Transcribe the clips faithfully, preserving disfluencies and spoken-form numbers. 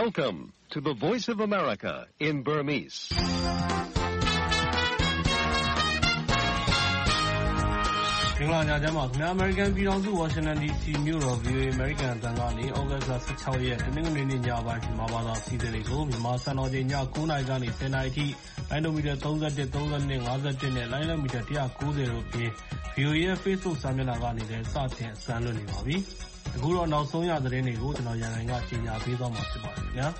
Welcome to the Voice of America in Burmese. ။မင်္ဂလာညချမ်းပါခင်ဗျာ။ American ပြည်ထောင်စု Washington ဒီ စီ မြို့တော် ဗွီအိုအေ American အသံကနေ သြဂုတ်လ ၁၆ ရက် တနင်္ဂနွေနေ့ညပိုင်းမြန်မာဘာသာအစီအစဉ်တွေကိုမြန်မာစံတော်ချိန်ည ၉ နာရီကနေ ၁၀ နာရီအထိလိုင်းနိုမီတာ ၃၁, ၃၂, ၅၁ နဲ့ လိုင်းနိုမီတာ ၁၉၀ တို့အပြင် ဗွီအိုအေရဲ့ Facebook စာမျက်နှာကနေလည်းစတင်အသံလွှင့်နေပါပြီ။အခုတော့နောက်ဆုံးရသတင်းတွေကိုကျွန်တော်ရန်ကုန်ကကြေညာပေးသွားမှာဖြစ်ပါတယ်ခင်ဗျာ။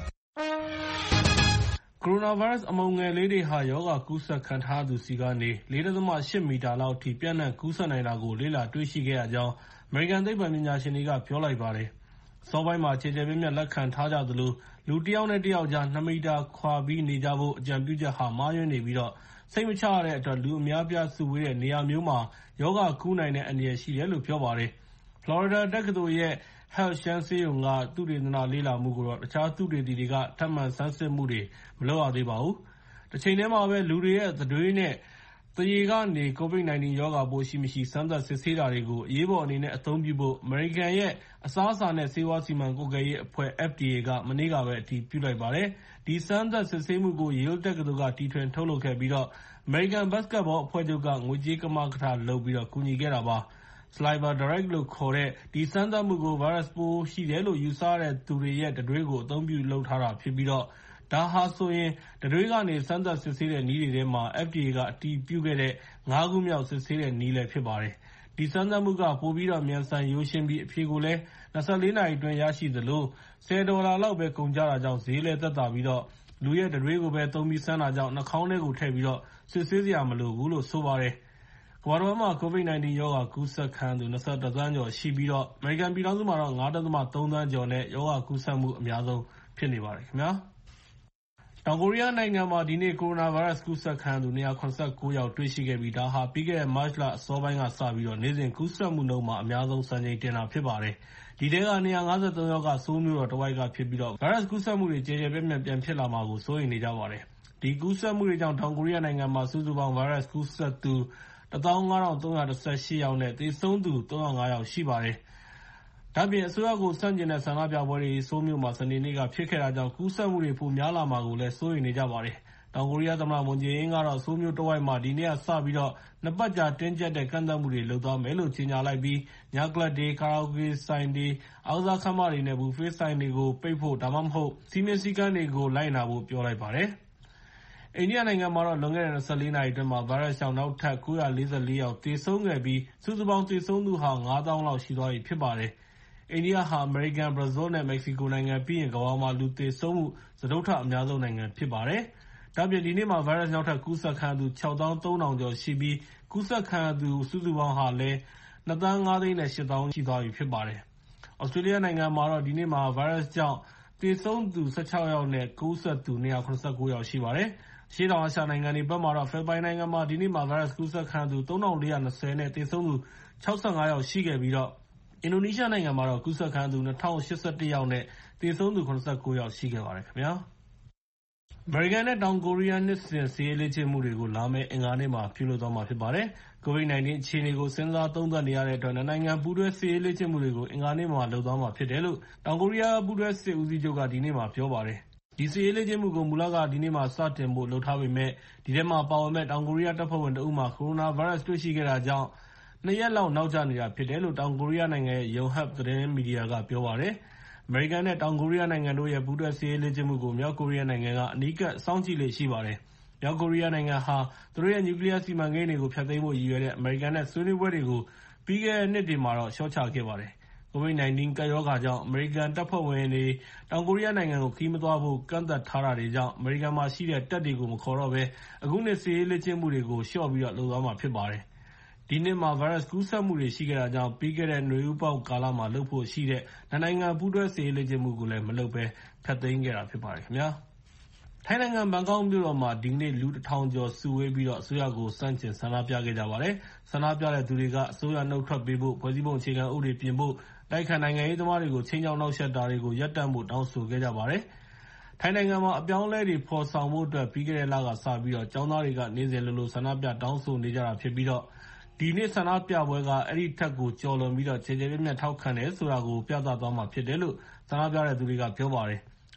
ကိုရိုနာဗိုင်းရပ်စ်အမှုန်ငယ်လေးတွေဟာရောဂါကူးစက်ခံထားရသူဆီကနေ ၄ ဒသမ ၈ မီတာလောက်အထိပျံ့နှံ့ကူးစက်နိုင်တာကိုလေ့လာတွေ့ရှိခဲ့ရကြောင်းအမေရိကန်သိပ္ပံပညာရှင်တွေကပြောလိုက်ပါတယ်။အစောပိုင်းမှာကျယ်ကျယ်ပြန့်ပြန့်လက်ခံထားကြသလိုလူတစ်ယောက်နဲ့တစ်ယောက်ကြား ၂ မီတာခွာပြီးနေကြဖို့အကြံပြုချက်ဟာမှားယွင်းနေပြီးတော့စိတ်မချရတဲ့အတွက်လူအများပြားစုဝေးတဲ့နေရာမျိုးမှာရောဂါကူးနိုင်တဲ့အန္တရာယ်ရှိတယ်လို့ပြောပါတယ်။ ဖလော်ရီဒါတက္ကသိုလ်ရဲ့ Health ရှမ်းဆေးရုံကသုတေသနလေ့လာမှုကိုတော့တခြားသုတေသီတွေကထပ်မံဆန်းစစ်မှုတွေမလုပ်ရသေးပါဘူး။တစ်ချိန်တည်းမှာပဲလူတွေရဲ့သတွေးနဲ့သားရေကနေ ကိုဗစ် ၁၉ ရောဂါပိုးရှိမရှိစမ်းသပ်စစ်ဆေးတာတွေကိုအရေးပေါ်အနေနဲ့အသုံးပြုဖို့အမေရိကန်ရဲ့အစားအစာနဲ့ဆေးဝါးစီမံကွပ်ကဲရေးအဖွဲ့ F D A ကမနေ့ကပဲအတည်ပြုလိုက်ပါတယ်။ဒီစမ်းသပ်စစ်ဆေးမှုကို Yale တက္ကသိုလ်ကတီထွင်ထုတ်လုပ်ခဲ့ပြီးတော့ American Basketball အဖွဲ့ချုပ်ကငွေကြေးကမကထလုပ်ပြီးတော့ကူညီခဲ့တာပါ။ Saliva Direct လို့ခေါ်တဲ့ဒီစမ်းသပ်မှုကိုဗိုင်းရပ်စ်ပိုးရှိတယ်လို့ယူဆရတဲ့သူတွေရဲ့တံတွေးကိုအသုံးပြုလုပ်ထားတာဖြစ်ပြီးတော့ဒါဟာဆိုရင်တံတွေးကနေစမ်းသပ်စစ်ဆေးတဲ့နည်းတွေထဲမှာ F D A ကအတည်ပြုခဲ့တဲ့ငါးခုမြောက်စစ်ဆေးတဲ့နည်းလည်းဖြစ်ပါတယ်။ဒီစမ်းသပ်မှုကပိုပြီးတော့မြန်ဆန်ရိုးရှင်းပြီးအဖြေကိုလည်း၂၄ နာရီအတွင်းရရှိသလို၁၀ ဒေါ်လာလောက်ပဲကုန်ကျတာကြောင့်ဈေးလည်းသက်သာပြီးတော့လူရဲ့တံတွေးကိုပဲသုံးပြီးစမ်းတာကြောင့်နှာခေါင်းထဲကိုထည့်ပြီးတော့စစ်ဆေးစရာမလိုဘူးလို့ဆိုပါတယ်။ကမ္ဘာတော်မှာကိုဗစ် ၁၉ ရောဂါကူးစက်ခံသူ၂၁ သန်းကျော်ရှိပြီးတော့အမေရိကန်ပြည်ထောင်စုမှာတော့ ၅ ဒသမ ၃ သန်းကျော်နဲ့ရောဂါကူးစက်မှုအများဆုံးဖြစ်နေပါတယ်ခင်ဗျာ။ တောင်ကိုရီးယားနိုင်ငံမှာဒီနေ့ကိုရိုနာဗိုင်းရပ်စ်ကူးစက်ခံရသူ ၂၇၉ ယောက်တွေ့ရှိခဲ့ပြီးဒါဟာပြီးခဲ့တဲ့မတ်လအစောပိုင်းကစပြီးတော့နေ့စဉ်ကူးစက်မှုနှုန်းမှာအများဆုံးစံချိန်တင်တာဖြစ်ပါတယ်။ဒီထဲက ၂၅၃ ယောက်ကဆိုးလ်မြို့တော်တဝိုက်ကဖြစ်ပြီးတော့ဗိုင်းရပ်စ်ကူးစက်မှုတွေကျယ်ကျယ်ပြန့်ပြန့်ပြန်ဖြစ်လာမှာကိုစိုးရိမ်နေကြပါတယ်။ဒီကူးစက်မှုတွေကြောင့်တောင်ကိုရီးယားနိုင်ငံမှာစုစုပေါင်းဗိုင်းရပ်စ်ကူးစက်သူ၁၅,၃၁၈ ယောက်နဲ့သေဆုံးသူ၃၀၅ ယောက်ရှိပါတယ်။ဒါ့အပြင်အစိုးရကိုဆန့်ကျင်တဲ့ဆန္ဒပြပွဲတွေဆိုးလ်မြို့မှာစနေနေ့ကဖြစ်ခဲ့တာကြောင့်ကူးစက်မှုတွေပိုများလာမှာကိုလည်းစိုးရိမ်နေကြပါတယ်။တောင်ကိုရီးယားသမ္မတမွန်ဂျေအင်းကတော့ဆိုးလ်မြို့တဝိုက်မှာဒီနေ့ကစပြီးတော့နှစ်ပတ်ကြာတင်းကျပ်တဲ့ကန့်သတ်မှုတွေလုပ်သွားမယ်လို့ကြေညာလိုက်ပြီးညကလပ်တွေ၊ကာရာအိုကေဆိုင်တွေ၊အားကစားခန်းမတွေနဲ့ဘူဖေးဆိုင်တွေကိုပိတ်ဖို့ဒါမှမဟုတ်စည်းမျဉ်းစည်းကမ်းတွေကိုလိုက်နာဖို့ပြောလိုက်ပါတယ်။အိန္ဒိယနိုင်ငံမှာတော့လွန်ခဲ့တဲ့၂၄ နာရီအတွင်းမှာဗိုင်းရပ်စ်ကြောင့်နောက်ထပ် ၉၄၄ ယောက်သေဆုံးခဲ့ပြီးစုစုပေါင်းသေဆုံးသူဟာ၅၀,၀၀၀ လောက်ရှိသွားပြီဖြစ်ပါတယ်။အိန္ဒိယဟာအမေရိကန်၊ဘရာဇီးနဲ့မက္ကဆီကိုနိုင်ငံပြီးရင်ကမ္ဘာမှာလူသေဆုံးမှုစတုတ္ထအများဆုံးနိုင်ငံဖြစ်ပါတယ်။ဒါ့အပြင်ဒီနေ့မှာဗိုင်းရပ်စ်နောက်ထပ်ကူးစက်ခံရသူ ခြောက်သောင်းသုံးထောင် ကျော်ရှိပြီးကူးစက်ခံရသူစုစုပေါင်းဟာလည်း၂ သန်း ၅ သိန်း ၈ သောင်းရှိသွားပြီဖြစ်ပါတယ်။သြစတြေးလျနိုင်ငံမှာတော့ဒီနေ့မှာဗိုင်းရပ်စ်ကြောင့်သေဆုံးသူ၁၆ ယောက်နဲ့ကူးစက်သူ၂၇၉ ယောက်ရှိပါတယ်။အရှေ့တောင်အာရှနိုင်ငံတွေဘက်မှာတော့ဖိလစ်ပိုင်နိုင်ငံမှာဒီနေ့မှာဗိုင်းရပ်စ်ကူးစက်ခံရသူ၃,၄၂၀ နဲ့သေဆုံးသူ၆၅ ယောက်ရှိခဲ့ပြီးတော့အင်ဒိုနီးရှားနိုင်ငံမှာတော့ကူးစက်ခံရသူ ၂,၀၈၁ ယောက်နဲ့သေဆုံးသူ ၇၉ ယောက်ရှိခဲ့ပါတယ်ခင်ဗျာ။ အမေရိကန်နဲ့တောင်ကိုရီးယားနှစ်စဉ်စစ်ရေးလေ့ကျင့်မှုတွေကိုလာမယ့်အင်္ဂါနေ့မှာပြုလုပ်သွားမှာဖြစ်ပါတယ်။ကိုဗစ် ၁၉ အခြေအနေကိုစဉ်းစားသုံးသပ်နေရတဲ့အတွက်နှစ်နိုင်ငံပူးတွဲစစ်ရေးလေ့ကျင့်မှုတွေကိုအင်္ဂါနေ့မှာလုပ်သွားမှာဖြစ်တယ်လို့တောင်ကိုရီးယားပူးတွဲစစ်ဦးစီးချုပ်ကဒီနေ့မှာပြောပါတယ်။ဒီစစ်ရေးလေ့ကျင့်မှုကိုမူလကဒီနေ့မှာစတင်ဖို့လုပ်ထားပေမဲ့ဒီထဲမှာပါဝင်မဲ့တောင်ကိုရီးယားတပ်ဖွဲ့ဝင်တဦးမှာကိုရိုနာဗိုင်းရပ်စ်တွေ့ရှိခဲ့တာကြောင့်နှစ်ရက်လောက်နောက်ကျနေတာဖြစ်တယ်လို့တောင်ကိုရီးယားနိုင်ငံရဲ့ Yonhap သတင်းမီဒီယာကပြောပါတယ်။အမေရိကန်နဲ့တောင်ကိုရီးယားနိုင်ငံတို့ရဲ့ပူးတွဲစစ်ရေးလေ့ကျင့်မှုကိုမြောက်ကိုရီးယားနိုင်ငံကအနီးကပ်စောင့်ကြည့်လေ့ရှိပါတယ်။မြောက်ကိုရီးယားနိုင်ငံဟာသူတို့ရဲ့နျူကလီးယားစီမံကိန်းတွေကိုဖျက်သိမ်းဖို့ရည်ရွယ်တဲ့အမေရိကန်နဲ့ဆွေးနွေးပွဲတွေကိုပြီးခဲ့တဲ့နှစ်တွေမှာတော့လျှော့ချခဲ့ပါတယ်။ကိုဗစ် ၁၉ ကပ်ရောဂါကြောင့်အမေရိကန်တပ်ဖွဲ့ဝင်တွေတောင်ကိုရီးယားနိုင်ငံကိုခရီးမသွားဖို့ကန့်သတ်ထားတာတွေကြောင့်အမေရိကန်မှာရှိတဲ့တပ်တွေကိုမခေါ်တော့ဘဲအခုနှစ်စစ်ရေးလေ့ကျင့်မှုတွေကိုလျှော့ပြီးတော့လုပ်သွားမှာဖြစ်ပါတယ်။ဒီနှစ်မှာဗိုင်းရပ်စ်ကူးစက်မှုတွေရှိခဲ့တာကြောင့်ပြီးခဲ့တဲ့နွေဦးပေါက်ကာလမှာလုပ်ဖို့ရှိတဲ့နှစ်နိုင်ငံပူးတွဲစစ်ရေးလေ့ကျင့်မှုကိုလည်းမလုပ်ဘဲဖျက်သိမ်းခဲ့တာဖြစ်ပါတယ်ခင်ဗျာ။ထိုင်းနိုင်ငံဘန်ကောက်မြို့တော်မှာဒီကနေ့လူတစ်ထောင်ကျော်စုဝေးပြီးတော့အစိုးရကိုဆန့်ကျင်ဆန္ဒပြခဲ့ကြပါတယ်။ဆန္ဒပြတဲ့သူတွေကအစိုးရနှုတ်ထွက်ပေးဖို့ဖွဲ့စည်းပုံအခြေခံဥပဒေပြင်ဖို့တိုက်ခိုက်နိုင်ငံရေးသမားတွေကိုချိန်ချောက်နှောက်ယှက်တာတွေကိုရပ်တန့်ဖို့တောင်းဆိုခဲ့ကြပါတယ်။ထိုင်းနိုင်ငံမှာအပြောင်းအလဲတွေဖော်ဆောင်ဖို့အတွက်ပြီးခဲ့တဲ့လကစပြီးတော့ကျောင်းသားတွေကနေ့စဉ်လိုလိုဆန္ဒပြတောင်းဆိုနေကြတာဖြစ်ပြီးတော့ဒီနေ့ဆန္ဒပြပွဲကအဲ့ဒီထက်ကိုကျော်လွန်ပြီးတော့ခြေခြေပြတ်ပြတ်ထောက်ခံတယ်ဆိုတာကိုပြသသွားမှာဖြစ်တယ်လို့ဆန္ဒပြတဲ့သူတွေကပြောပါတယ်။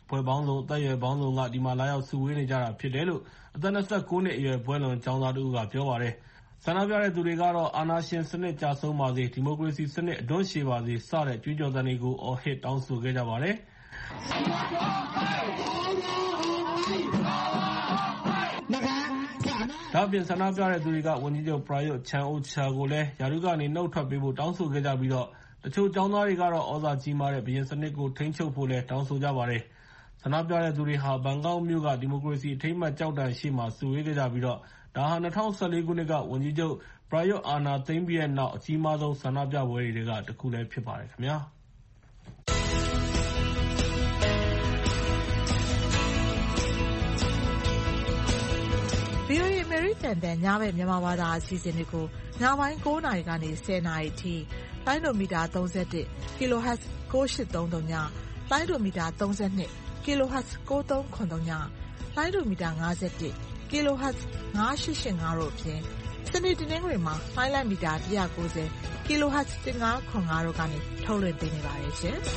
ဖွဲ့ပေါင်းစုံ အသက်အရွယ်ပေါင်းစုံက ဒီမှာလာရောက်စုဝေးနေကြတာဖြစ်တယ်လို့ အသက် ၂၉ နှစ်အရွယ် ဘွဲ့လွန်ကျောင်းသားတဦးက ပြောပါတယ်။ ဆန္ဒပြတဲ့သူတွေကတော့ အာဏာရှင်စနစ်ကျဆုံးပါစေ၊ ဒီမိုကရေစီစနစ် အဓွန့်ရှည်ပါစေ စတဲ့ကြွေးကြော်သံတွေကို အော်ဟစ်တောင်းဆိုခဲ့ကြပါတယ်။ ဒါ့အပြင် ဆန္ဒပြတဲ့သူတွေက ဝန်ကြီးချုပ် Prayut Chan-o-cha ကိုလည်း ရာထူးကနေ နုတ်ထွက်ပေးဖို့ တောင်းဆိုခဲ့ကြပြီး တချို့ကျောင်းသားတွေကတော့ သြဇာကြီးမားတဲ့ ဘုရင်စနစ်ကို ထိန်းချုပ်ဖို့လည်း တောင်းဆိုကြပါတယ်။ ဆန္ဒပြတဲ့သူတွေဟာ ဘန်ကောက်မြို့က ဒီမိုကရေစီအထိမ်းအမှတ် ကျောက်တိုင်ရှေ့မှာ စုဝေးခဲ့ကြပြီး ဒါဟာ ၂၀၁၄ ခုနှစ်က ဝန်ကြီးချုပ် Prayut အာဏာသိမ်းပြီးတဲ့နောက် အကြီးမားဆုံး ဆန္ဒပြပွဲတွေထဲက တခုလည်းဖြစ်ပါတယ်ခင်ဗျာ။ဗွီအိုအေ အမေရိကန်အသံ ညဘက်မြန်မာဘာသာအစီအစဉ်တွေကို ညပိုင်း ၉ နာရီကနေ ၁၀ နာရီအထိ လိုင်းဒိုမီတာ ၃၁ kHz ၉၈၃၀ ည၊ လိုင်းဒိုမီတာ ၃၂ kHz ၉၃၇၀ ည၊ လိုင်းဒိုမီတာ ၅၁ kHz ၅၈၈၅ တို့အပြင် စနေတနင်္ဂနွေမှာ လိုင်းလတ်မီတာ ၁၉၀ kHz ၁၅၇၅ တို့ကနေ ထုတ်လွှင့်ပေးနေပါတယ်ရှင်။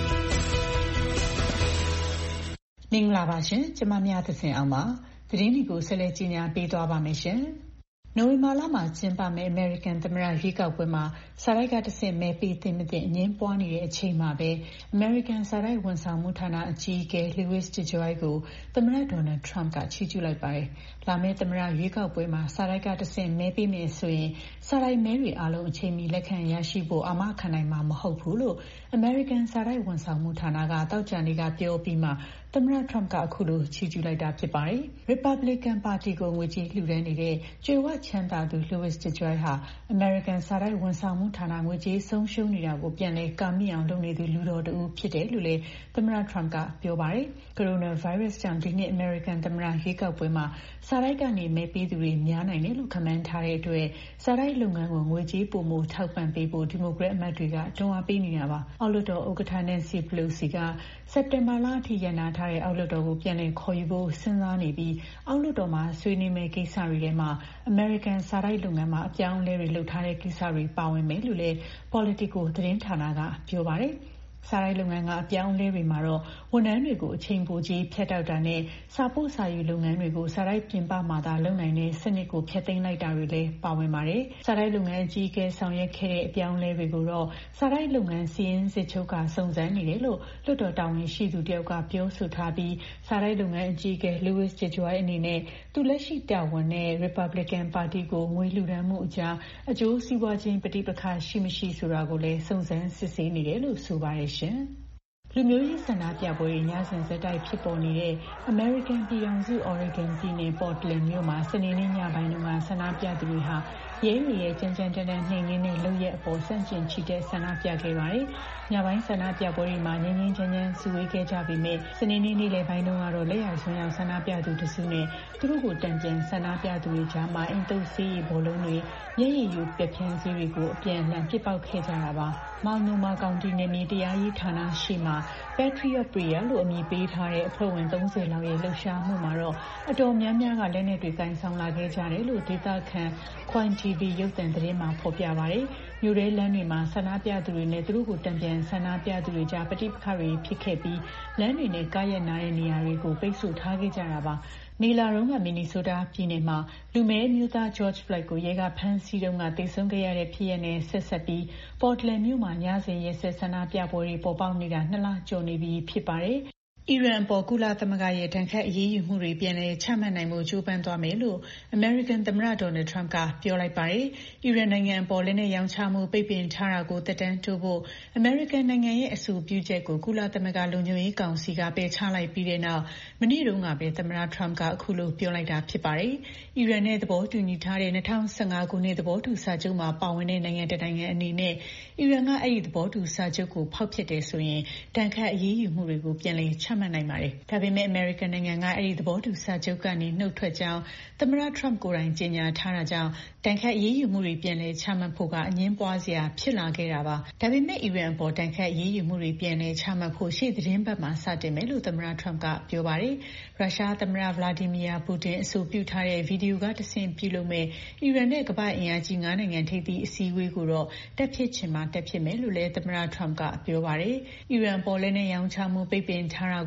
မင်္ဂလာပါရှင်။ကျမမြသဇင်အောင်ပါ။သတင်းတွေကိုဆက်လက်ကြီးညာပေးသွားပါမယ်ရှင်။နိုဝင်ဘာလမှာကျင်းပမယ့် American သမ္မတရွေးကောက်ပွဲမှာစာတိုက်ကတဆင့်မဲပေးသင့်မသင့်အငြင်းပွားနေတဲ့အချိန်မှာပဲ American စာတိုက်ဝန်ဆောင်မှုဌာနအကြီးအကဲ Louis DeJoy ကိုသမ္မတ Donald Trump ကချီးကျူးလိုက်ပါတယ်။လာမယ့်သမ္မတရွေးကောက်ပွဲမှာစာတိုက်ကတဆင့်မဲပေးမယ်ဆိုရင်စာတိုက်မဲတွေအားလုံးအချိန်မီလက်ခံရရှိဖို့အာမခံနိုင်မှာမဟုတ်ဘူးလို့ American စာတိုက်ဝန်ဆောင်မှုဌာနကသောကြာနေ့ကပြောပြီးမှသမ္မတ Trump ကအခုလိုချီးကျူးလိုက်တာဖြစ်ပါတယ်။ Republican ပါတီကိုငွေကြေးလှူဒါန်းနေတဲ့ကြွယ်ဝချမ်းသာသူ Louis DeJoy ဟာ American စာတိုက်ဝန်ဆောင်မှုဌာနငွေကြေးဆုံးရှုံးနေတာကိုပြန်လည်ကာမိအောင်လုပ်နေသူလူတော်တဦးဖြစ်တယ်လို့လည်းသမ္မတ Trump ကပြောပါတယ်။ ကိုရိုနာဗိုင်းရပ်စ်ကြောင့်ဒီနှစ် American သမ္မတရွေးကောက်ပွဲမှာစာတိုက်ကနေမဲပေးသူတွေများနိုင်တယ်လို့ခန့်မှန်းထားတဲ့အတွက်စာတိုက်လုပ်ငန်းကိုငွေကြေးပိုမိုထောက်ပံ့ပေးဖို့ဒီမိုကရက်အမတ်တွေကတွန်းအားပေးနေတာပါ။အောက်လွှတ်တော်ဥက္ကဋ္ဌ Nancy Pelosi ကစက်တင်ဘာလအထိရပ်နားထားတဲ့အောက်လွှတ်တော်ကိုပြန်လည်ခေါ်ယူဖို့စဉ်းစားနေပြီးအောက်လွှတ်တော်မှာဆွေးနွေးမယ့်ကိစ္စတွေထဲမှာ American စာတိုက်လုပ်ငန်းမှာအပြောင်းအလဲတွေလုပ်ထားတဲ့ကိစ္စတွေပါဝင်မယ်လို့လည်း Politico သတင်းဌာနကပြောပါတယ်။စာတိုက်လုပ်ငန်းကအပြောင်းအလဲတွေမှာတော့ဝန်ထမ်းတွေကိုအချိန်ပိုကြီးဖြတ်တောက်တာနဲ့စာပို့စာယူလုပ်ငန်းတွေကိုစာတိုက်ပြင်ပမှာသာလုပ်နိုင်တဲ့စနစ်ကိုဖျက်သိမ်းလိုက်တာတွေလည်းပါဝင်ပါတယ်။စာတိုက်လုပ်ငန်းအကြီးအကဲဆောင်ရွက်ခဲ့တဲ့အပြောင်းအလဲတွေကိုတော့စာတိုက်လုပ်ငန်းစီးရင်စစ်ချုပ်ကစုံစမ်းနေတယ်လို့လွှတ်တော်တာဝန်ရှိသူတယောက်ကပြောဆိုထားပြီးစာတိုက်လုပ်ငန်းအကြီးအကဲ Louis DeJoy အနေနဲ့သူလက်ရှိတာဝန်နဲ့ Republican ပါတီကိုငွေလှူဒါန်းမှုအကြားအကျိုးစီးပွားချင်းပဋိပက္ခရှိမရှိဆိုတာကိုလည်းစုံစမ်းစစ်ဆေးနေတယ်လို့ဆိုပါတယ်ရှင်။လူမျိုးရေးဆန္ဒပြပွဲတွေညစဉ်ဆက်တိုက်ဖြစ်ပေါ်နေတဲ့ American ပြည်ထောင်စု Oregon ပြည်နယ် Portland မြို့မှာစနေနေ့ညပိုင်းတုန်းကဆန္ဒပြသူတွေဟာရဲတွေရဲ့ကြမ်းကြမ်းတမ်းတမ်းနှိမ်နင်းတဲ့လုပ်ရက်အပေါ်ဆန့်ကျင်ချီတက်ဆန္ဒပြခဲ့ပါတယ်။ညပိုင်းဆန္ဒပြပွဲတွေမှာငြင်းငြင်းချမ်းချမ်းစုဝေးခဲ့ကြပေမဲ့စနေနေ့နေ့လယ်ပိုင်းတုန်းကတော့လက်ရာစွန်းရောက်ဆန္ဒပြသူတစုနဲ့သူတို့ကိုတံပြန်ဆန္ဒပြသူတွေကြားမှာအင်တုပ်ဆေးရည်ဘောလုံးတွေမျက်ရည်ယိုပက်ဖြန်းဆေးတွေကိုအပြန်အလှန်ပစ်ပေါက်ခဲ့ကြတာပါ။ Multnomah ကောင်တီနယ်မြေတရားရေးဌာနရှေ့မှာ Patriot Prayer လို့အမည်ပေးထားတဲ့အဖွဲ့ဝင်သုံးဆယ်လောက်ရဲ့လှုပ်ရှားမှုမှာတော့အတော်များများကလက်နက်တွေကိုင်ဆောင်လာခဲ့ကြတယ်လို့ဒေသခံ Coin တီ ဗီ ရုပ်သံသတင်းမှာဖော်ပြပါတယ်။မြို့ထဲလမ်းတွေမှာဆန္ဒပြသူတွေနဲ့သူတို့ကိုတံပြန်ဆန္ဒပြသူတွေကြားပဋိပက္ခတွေဖြစ်ခဲ့ပြီးလမ်းတွေနဲ့ကားရပ်နားတဲ့နေရာတွေကိုပိတ်ဆို့ထားခဲ့ကြတာပါ။မေလတုန်းကမင်နီဆိုးတားပြည်နယ်မှာလူမည်းမျိုးသား George Floyd ကိုရဲကဖမ်းဆီးတုန်းကသေဆုံးခဲ့ရတဲ့ဖြစ်ရပ်နဲ့ဆက်ဆက်ပြီး Portland မြို့မှာညစဉ်ရက်ဆက်ဆန္ဒပြပွဲတွေပေါ်ပေါက်နေတာနှစ်လကျော်နေပြီဖြစ်ပါတယ်။အီရန်အပေါ်ကုလသမဂ္ဂရဲ့ဒဏ်ခတ်အရေးယူမှုတွေပြန်လည်ချမှတ်နိုင်ဖို့ကြိုးပမ်းသွားမယ်လို့ American သမ္မတ Donald Trump ကပြောလိုက်ပါတယ်။အီရန်နိုင်ငံအပေါ်လက်နက်ရောင်းချမှုပိတ်ပင်ထားတာကိုသက်တမ်းတိုးဖို့ American နိုင်ငံရဲ့အဆိုပြုချက်ကိုကုလသမဂ္ဂလုံခြုံရေးကောင်စီကပယ်ချလိုက်ပြီးတဲ့နောက်မနေ့တုန်းကပဲသမ္မတ Trump ကအခုလိုပြောလိုက်တာဖြစ်ပါတယ်။အီရန်နဲ့သဘောတူညီထားတဲ့၂၀၁၅ခုနှစ်သဘောတူစာချုပ်မှာပါဝင်တဲ့နိုင်ငံတနိုင်ငံအနေနဲ့အီရန်ကအဲ့ဒီသဘောတူစာချုပ်ကိုဖောက်ဖျက်တယ်ဆိုရင်ဒဏ်ခတ်အရေးယူမှုတွေကိုပြန်လည်ချမှတ်နိုင်ပါတယ်။ဒါပေမဲ့ American နိုင်ငံကအဲ့ဒီသဘောတူစာချုပ်ကနေနှုတ်ထွက်ကြောင်းသမ္မတ Trump ကိုယ်တိုင်ကြေညာထားတာကြောင့်ဒဏ်ခတ်အရေးယူမှုတွေပြန်လည်ချမှတ်ဖို့ကအငြင်းပွားစရာဖြစ်လာခဲ့တာပါ။ဒါပေမဲ့အီရန်အပေါ်ဒဏ်ခတ်အရေးယူမှုတွေပြန်လည်ချမှတ်ဖို့ရှေ့သတင်းပတ်မှာစတင်မယ်လို့သမ္မတ Trump ကပြောပါတယ်။ရုရှားသမ္မတ Vladimir Putin အဆိုပြုထားတဲ့ဗီဒီယိုကတဆင့်ပြုလုပ်မဲ့အီရန်နဲ့ကမ္ဘာ့အင်အားကြီးငါးနိုင်ငံထိပ်သီးအစည်းအဝေးကိုတော့တက်ဖြစ်ချင်မှတက်ဖြစ်မယ်လို့လည်းသမ္မတ Trump ကပြောပါတယ်။အီရန်ပေါ်လက်နက်ရောင်းချမှုပိတ်ပင်ထားတာ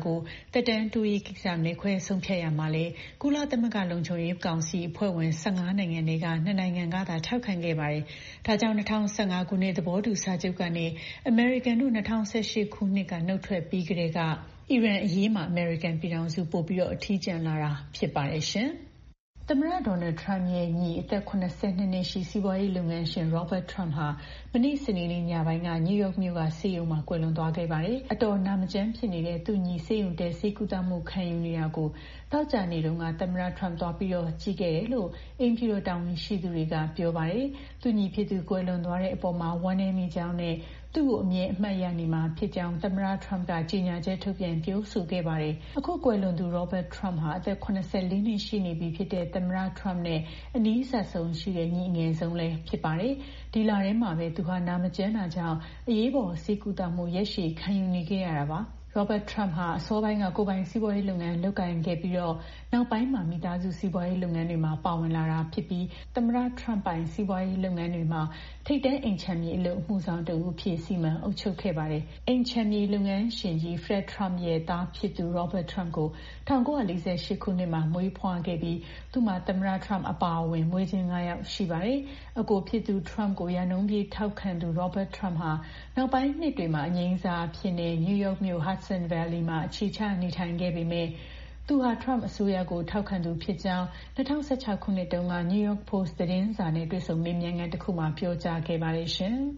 ကိုတက်တန်းတိုးရေးကိစ္စမဲခွဲဆုံးဖြတ်ရမှာလဲကုလသမဂ္ဂလုံခြုံရေးကောင်စီအဖွဲ့ဝင်၁၅နိုင်ငံတွေကနှစ်နိုင်ငံကသာထောက်ခံခဲ့ပါတယ်။ဒါကြောင့်၂၀၁၅ခုနှစ်သဘောတူစာချုပ်ကနေအမေရိကန်တို့၂၀၁၈ခုနှစ်ကနှုတ်ထွက်ပြီးကတည်းကအီရန်အရေးမှာအမေရိကန်ပြည်ထောင်စုပိုပြီးတော့အထီးကျန်လာတာဖြစ်ပါတယ်ရှင်။သမ္မတဒေါ်နယ်ထရမ့်ရဲ့ညီအသက်၇၂နှစ်ရှိစီးပွားရေးလုပ်ငန်းရှင် Robert Trump ဟာမနေ့စနေနေ့ညပိုင်းကနယူးယောက်မြို့ကဆေးရုံမှာကွယ်လွန်သွားခဲ့ပါတယ်။အတော်နာမကျန်းဖြစ်နေတဲ့သူ့ညီဆေးရုံတက်ဆေးကုသမှုခံယူနေတာကိုသောကြာနေ့တုန်းကသမ္မတထရမ့်သွားပြီးတော့ကြည့်ခဲ့တယ်လို့အိမ်ဖြူတော်တာဝန်ရှိသူတွေကပြောပါတယ်။သူညီဖြစ်သူကွယ်လွန်သွားတဲ့အပေါ်မှာဝမ်းနည်းမိကြောင်းနဲ့သူ့ကိုအမြဲအမှတ်ရနေမှာဖြစ်ကြောင်းသမ္မတထရမ့်ကကြေညာချက်ထုတ်ပြန်ပြောဆိုခဲ့ပါတယ်။အခုကွယ်လွန်သူ Robert Trump ဟာအသက်၇၄နှစ်ရှိနေပြီဖြစ်တဲ့သမ္မတထရမ့်နဲ့အနီးစပ်ဆုံးရှိတဲ့ညီအငယ်ဆုံးလည်းဖြစ်ပါတယ်။ဒီလထဲမှာပဲသူဟာနာမကျန်းတာကြောင့်အရေးပေါ်ဆေးကုသမှုရက်ရှည်ခံယူနေခဲ့ရတာပါ။ Robert Trump ဟာအစောပိုင်းကကိုယ်ပိုင်စီးပွားရေးလုပ်ငန်းလုပ်ကိုင်ခဲ့ပြီးတော့နောက်ပိုင်းမှာမိသားစုစီးပွားရေးလုပ်ငန်းတွေမှာပါဝင်လာတာဖြစ်ပြီးသမ္မတ Trump ပိုင်စီးပွားရေးလုပ်ငန်းတွေမှာထိပ်တန်းအိမ်ခြံမြေအလုပ်အမှုဆောင်တဦးအဖြစ်စီမံအုပ်ချုပ်ခဲ့ပါတယ်။အိမ်ခြံမြေလုပ်ငန်းရှင်ကြီး Fred Trump ရဲ့သားဖြစ်သူ Robert Trump ကို၁၉၄၈ခုနှစ်မှာမွေးဖွားခဲ့ပြီးသူ့မှာသမ္မတ Trump အပါအဝင်မွေးချင်း၅ယောက်ရှိပါတယ်။အကိုဖြစ်သူ Trump ကိုရာနှုန်းပြည့်ထောက်ခံသူ Robert Trump ဟာနောက်ပိုင်းနှစ်တွေမှာအငြိမ်းစားအဖြစ်နဲ့ New York မြို့ Hudson Valley မှာအခြေချနေထိုင်ခဲ့ပေမဲ့သူဟာ Trump အစိုးရကိုထောက်ခံသူဖြစ်ကြောင်း၂၀၁၆ခုနှစ်တုန်းက New York Post သတင်းစာနဲ့တွေ့ဆုံမေးမြန်းခန်းတစ်ခုမှာပြောကြားခဲ့ပါတယ်ရှင်။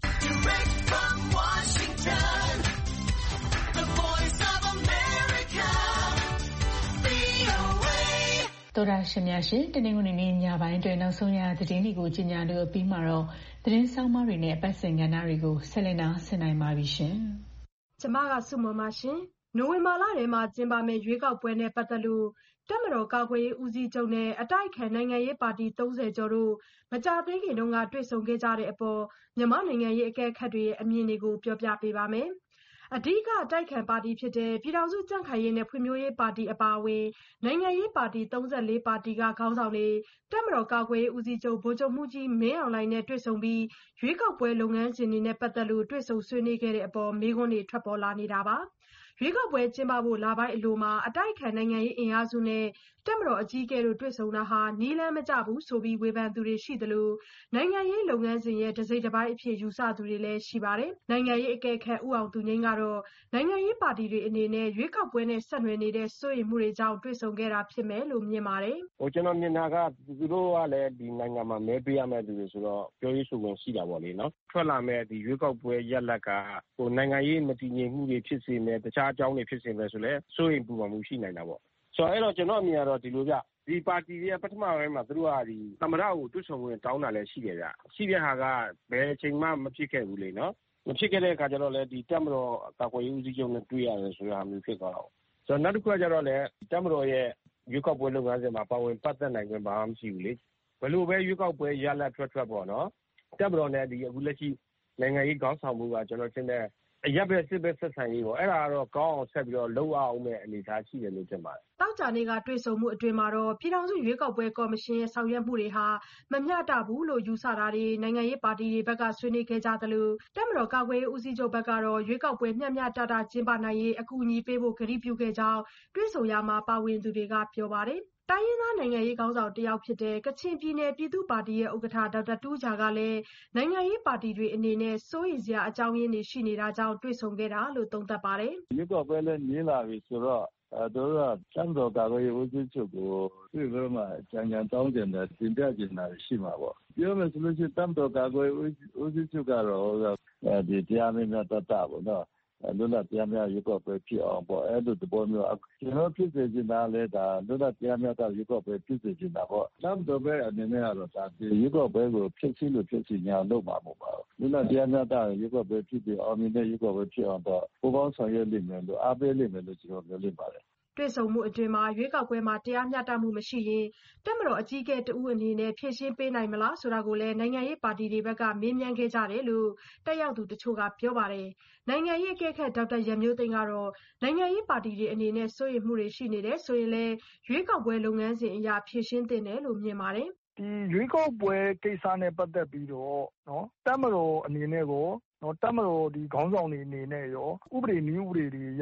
သောတာရှင်များရှင်တနင်္ဂနွေနေ့ညပိုင်းတွင်နောက်ဆုံးရသတင်းတွေကိုကြီးညာလို့ပြီးမှတော့သတင်းဆောင်မတွေနဲ့အပတ်စဉ်ကဏ္ဍတွေကိုဆက်လက်နာဆင်နိုင်ပါပြီရှင်။ကျမကစုမမရှင်နိုဝင်ဘာလထဲမှာကျင်းပမယ့်ရွေးကောက်ပွဲနဲ့ပတ်သက်လို့တပ်မတော်ကာကွယ်ရေးဦးစီးချုပ်နဲ့အတိုက်အခံနိုင်ငံရေးပါတီ၃၀ကျော်တို့မကြာသေးခင်တုန်းကတွေ့ဆုံခဲ့ကြတဲ့အပေါ်မြန်မာနိုင်ငံရေးအကဲခတ်တွေရဲ့အမြင်တွေကိုပြောပြပေးပါမယ်။အဓိကအတိုက်ခံပါတီဖြစ်တဲ့ပြည်ထောင်စုကြံ့ခိုင်ရေးနဲ့ဖွံ့ဖြိုးရေးပါတီအပါအဝင်နိုင်ငံရေးပါတီ၃၄ပါတီကခေါင်းဆောင်တွေတပ်မတော်ကာကွယ်ရေးဦးစီးချုပ်ဗိုလ်ချုပ်မှုကြီးမင်းအောင်လှိုင်နဲ့တွေ့ဆုံပြီးရွေးကောက်ပွဲလုပ်ငန်းစဉ်တွေနဲ့ပတ်သက်လို့တွေ့ဆုံဆွေးနွေးခဲ့တဲ့အပေါ်မေးခွန်းတွေထွက်ပေါ်လာနေတာပါ။ရွေးကောက်ပွဲကျင်းပဖို့လပိုင်းအလိုမှာအတိုက်အခံနိုင်ငံရေးအင်အားစုနဲ့တပ်မတော်အကြီးအကဲတို့တွေ့ဆုံတာဟာနည်းလမ်းမကျဘူးဆိုပြီးဝေဖန်သူတွေရှိသလိုနိုင်ငံရေးလုပ်ငန်းစဉ်ရဲ့တစိတ်တစ်ပိုင်းအဖြစ်ယူဆသူတွေလည်းရှိပါတယ်။နိုင်ငံရေးအကဲခတ်ဦးအောင်သူငိမ်းကတော့နိုင်ငံရေးပါတီတွေအနေနဲ့ရွေးကောက်ပွဲနဲ့ဆက်နွယ်နေတဲ့စိုးရိမ်မှုတွေကြောင့်တွေ့ဆုံခဲ့တာဖြစ်မယ်လို့မြင်ပါတယ်။ဟိုကျွန်တော်မြင်တာကသူတို့ကလည်းဒီနိုင်ငံမှာမဲပေးရမယ့်သူတွေဆိုတော့ပြောရေးဆိုခွင့်ရှိတာပေါ့လေနော်။ထွက်လာမဲ့ဒီရွေးကောက်ပွဲရက်လက်ကဟိုနိုင်ငံရေးမတည်ငြိမ်မှုတွေဖြစ်စေမယ်တခြားအကြောင်းတွေဖြစ်စေမယ်ဆိုလဲစိုးရိမ်ပူပန်မှုရှိနိုင်တာပေါ့။ဆိုတော့အဲ့တော့ကျွန်တော်အမြင်ကတော့ဒီလိုပြဒီပါတီရဲ့ပထမပိုင်းမှာသူတို့ကဒီသမ္မတကိုတွတ်ဆုံဝင်တောင်းတာလည်းရှိတယ်ဗျ။ရှိတဲ့ဟာကဘယ်အချိန်မှမဖြစ်ခဲ့ဘူးလေနော်။မဖြစ်ခဲ့တဲ့အခါကျတော့လေဒီတပ်မတော်ကာကွယ်ရေးဦးစီးချုပ်နဲ့တွေ့ရတယ်ဆိုတာမျိုးဖြစ်သွားတော့။ဆိုတော့နောက်တစ်ခုကကျတော့လေတပ်မတော်ရဲ့ရွေးကောက်ပွဲလုပ်ငန်းစဉ်မှာပါဝင်ပတ်သက်နိုင်ခွင့်ဘာမှမရှိဘူးလေ။ဘယ်လိုပဲရွေးကောက်ပွဲရလဒ်ထွက်ထွက်ပေါ့နော်။တပ်မတော်နဲ့ဒီအခုလက်ရှိနိုင်ငံရေးခေါင်းဆောင်မှုကကျွန်တော်ထင်တယ်အရက်ပဲစစ်ပဲဆက်ဆံရေးပေါ့အဲ့ဒါကတော့ကောင်းအောင်ဆက်ပြီးတော့လှုပ်အောင်မဲ့အနေအထားရှိတယ်လို့ထင်ပါတယ်။တောက်ကြနေ့ကတွေ့ဆုံမှုအတွင်မှာတော့ပြည်ထောင်စုရွေးကောက်ပွဲကော်မရှင်ရဲ့ဆောင်ရွက်မှုတွေဟာမမျှတဘူးလို့ယူဆတာတွေနိုင်ငံရေးပါတီတွေဘက်ကဆွေးနွေးခဲ့ကြသလိုတပ်မတော်ကာကွယ်ရေးဦးစီးချုပ်ဘက်ကတော့ရွေးကောက်ပွဲမျှမျှတတကျင်းပနိုင်ရေးအကူအညီပေးဖို့ကတိပြုခဲ့ကြောင်းတွေ့ဆုံရမှာပါဝင်သူတွေကပြောပါတယ်။တိုင်းရင်းသားနိုင်ငံရေးခေါင်းဆောင်တယောက်ဖြစ်တဲ့ကချင်ပြည်နယ်ပြည်သူ့ပါတီရဲ့ဥက္ကဋ္ဌဒေါက်တာတူးဂျာကလည်းနိုင်ငံရေးပါတီတွေအနေနဲ့စိုးရိမ်စရာအကြောင်းရင်းတွေရှိနေတာကြောင့်တွေ့ဆုံခဲ့တာလို့သုံးသပ်ပါတယ်။ရွေးကောက်ပွဲလည်းနီးလာပြီဆိုတော့အဲတို့ကစံတော်ကာကွယ်ရေးဦးစီးချုပ်ကိုတွေ့လို့မှကြံကြံတောင်းတင်တယ်တင်ပြကျင်တာရှိမှာပေါ့။ပြောမယ်ဆိုလို့ရှိရင်တမ်တော်ကာကွယ်ဦးစီးချုပ်ကတော့ဒီတရားမင်းများတတ်တာပေါ့နော်။လွတ်လပ်တရားမျှရွေးကောက်ပွဲဖြစ်အောင်ပေါ့အဲ့လိုသဘောမျိုးကျွန်တော်ဖြစ်စေချင်တာလဲဒါလွတ်လပ်တရားမျှရွေးကောက်ပွဲဖြစ်စေချင်တာပေါ့တမ်တော်ပဲအနေနဲ့ကတော့ဒါဒီရွေးကောက်ပွဲကိုဖြစ်စီလို့ဖြစ်စီညာလုပ်မှာမဟုတ်ပါဘူးလွတ်လပ်တရားမျှရွေးကောက်ပွဲဖြစ်ပြီးအောင်မြင်တဲ့ရွေးကောက်ပွဲဖြစ်အောင်တော့ပူးပေါင်းဆောင်ရွက်လိမ့်မယ်လို့အားပေးလိမ့်မယ်လို့ကျွန်တော်ပြောလိုက်ပါတယ်တွေ့ဆုံမှုအတွင်မှာရွေးကောက်ပွဲမှာတရားမျှတမှုမရှိရင်တပ်မတော်အကြီးအကဲတဦးအနေနဲ့ဖြည့်ရှင်းပေးနိုင်မလားဆိုတာကိုလည်းနိုင်ငံရေးပါတီတွေဘက်ကမေးမြန်းခဲ့ကြတယ်လို့တက်ရောက်သူတချို့ကပြောပါတယ်။နိုင်ငံရေးအကဲခတ်ဒေါက်တာရန်မျိုးသိန်းကတော့နိုင်ငံရေးပါတီတွေအနေနဲ့စိုးရိမ်မှုတွေရှိနေတယ်ဆိုရင်လည်းရွေးကောက်ပွဲလုပ်ငန်းစဉ်အရာဖြည့်ရှင်းသင့်တယ်လို့မြင်ပါတယ်။ဒီရွေးကောက်ပွဲကိစ္စနဲ့ပတ်သက်ပြီးတော့နော်တပ်မတော်အနေနဲ့ကိုနော်တပ်မတော်ဒီခေါင်းဆောင်တွေအနေနဲ့ရောဥပဒေနည်းဥပဒေတွေရ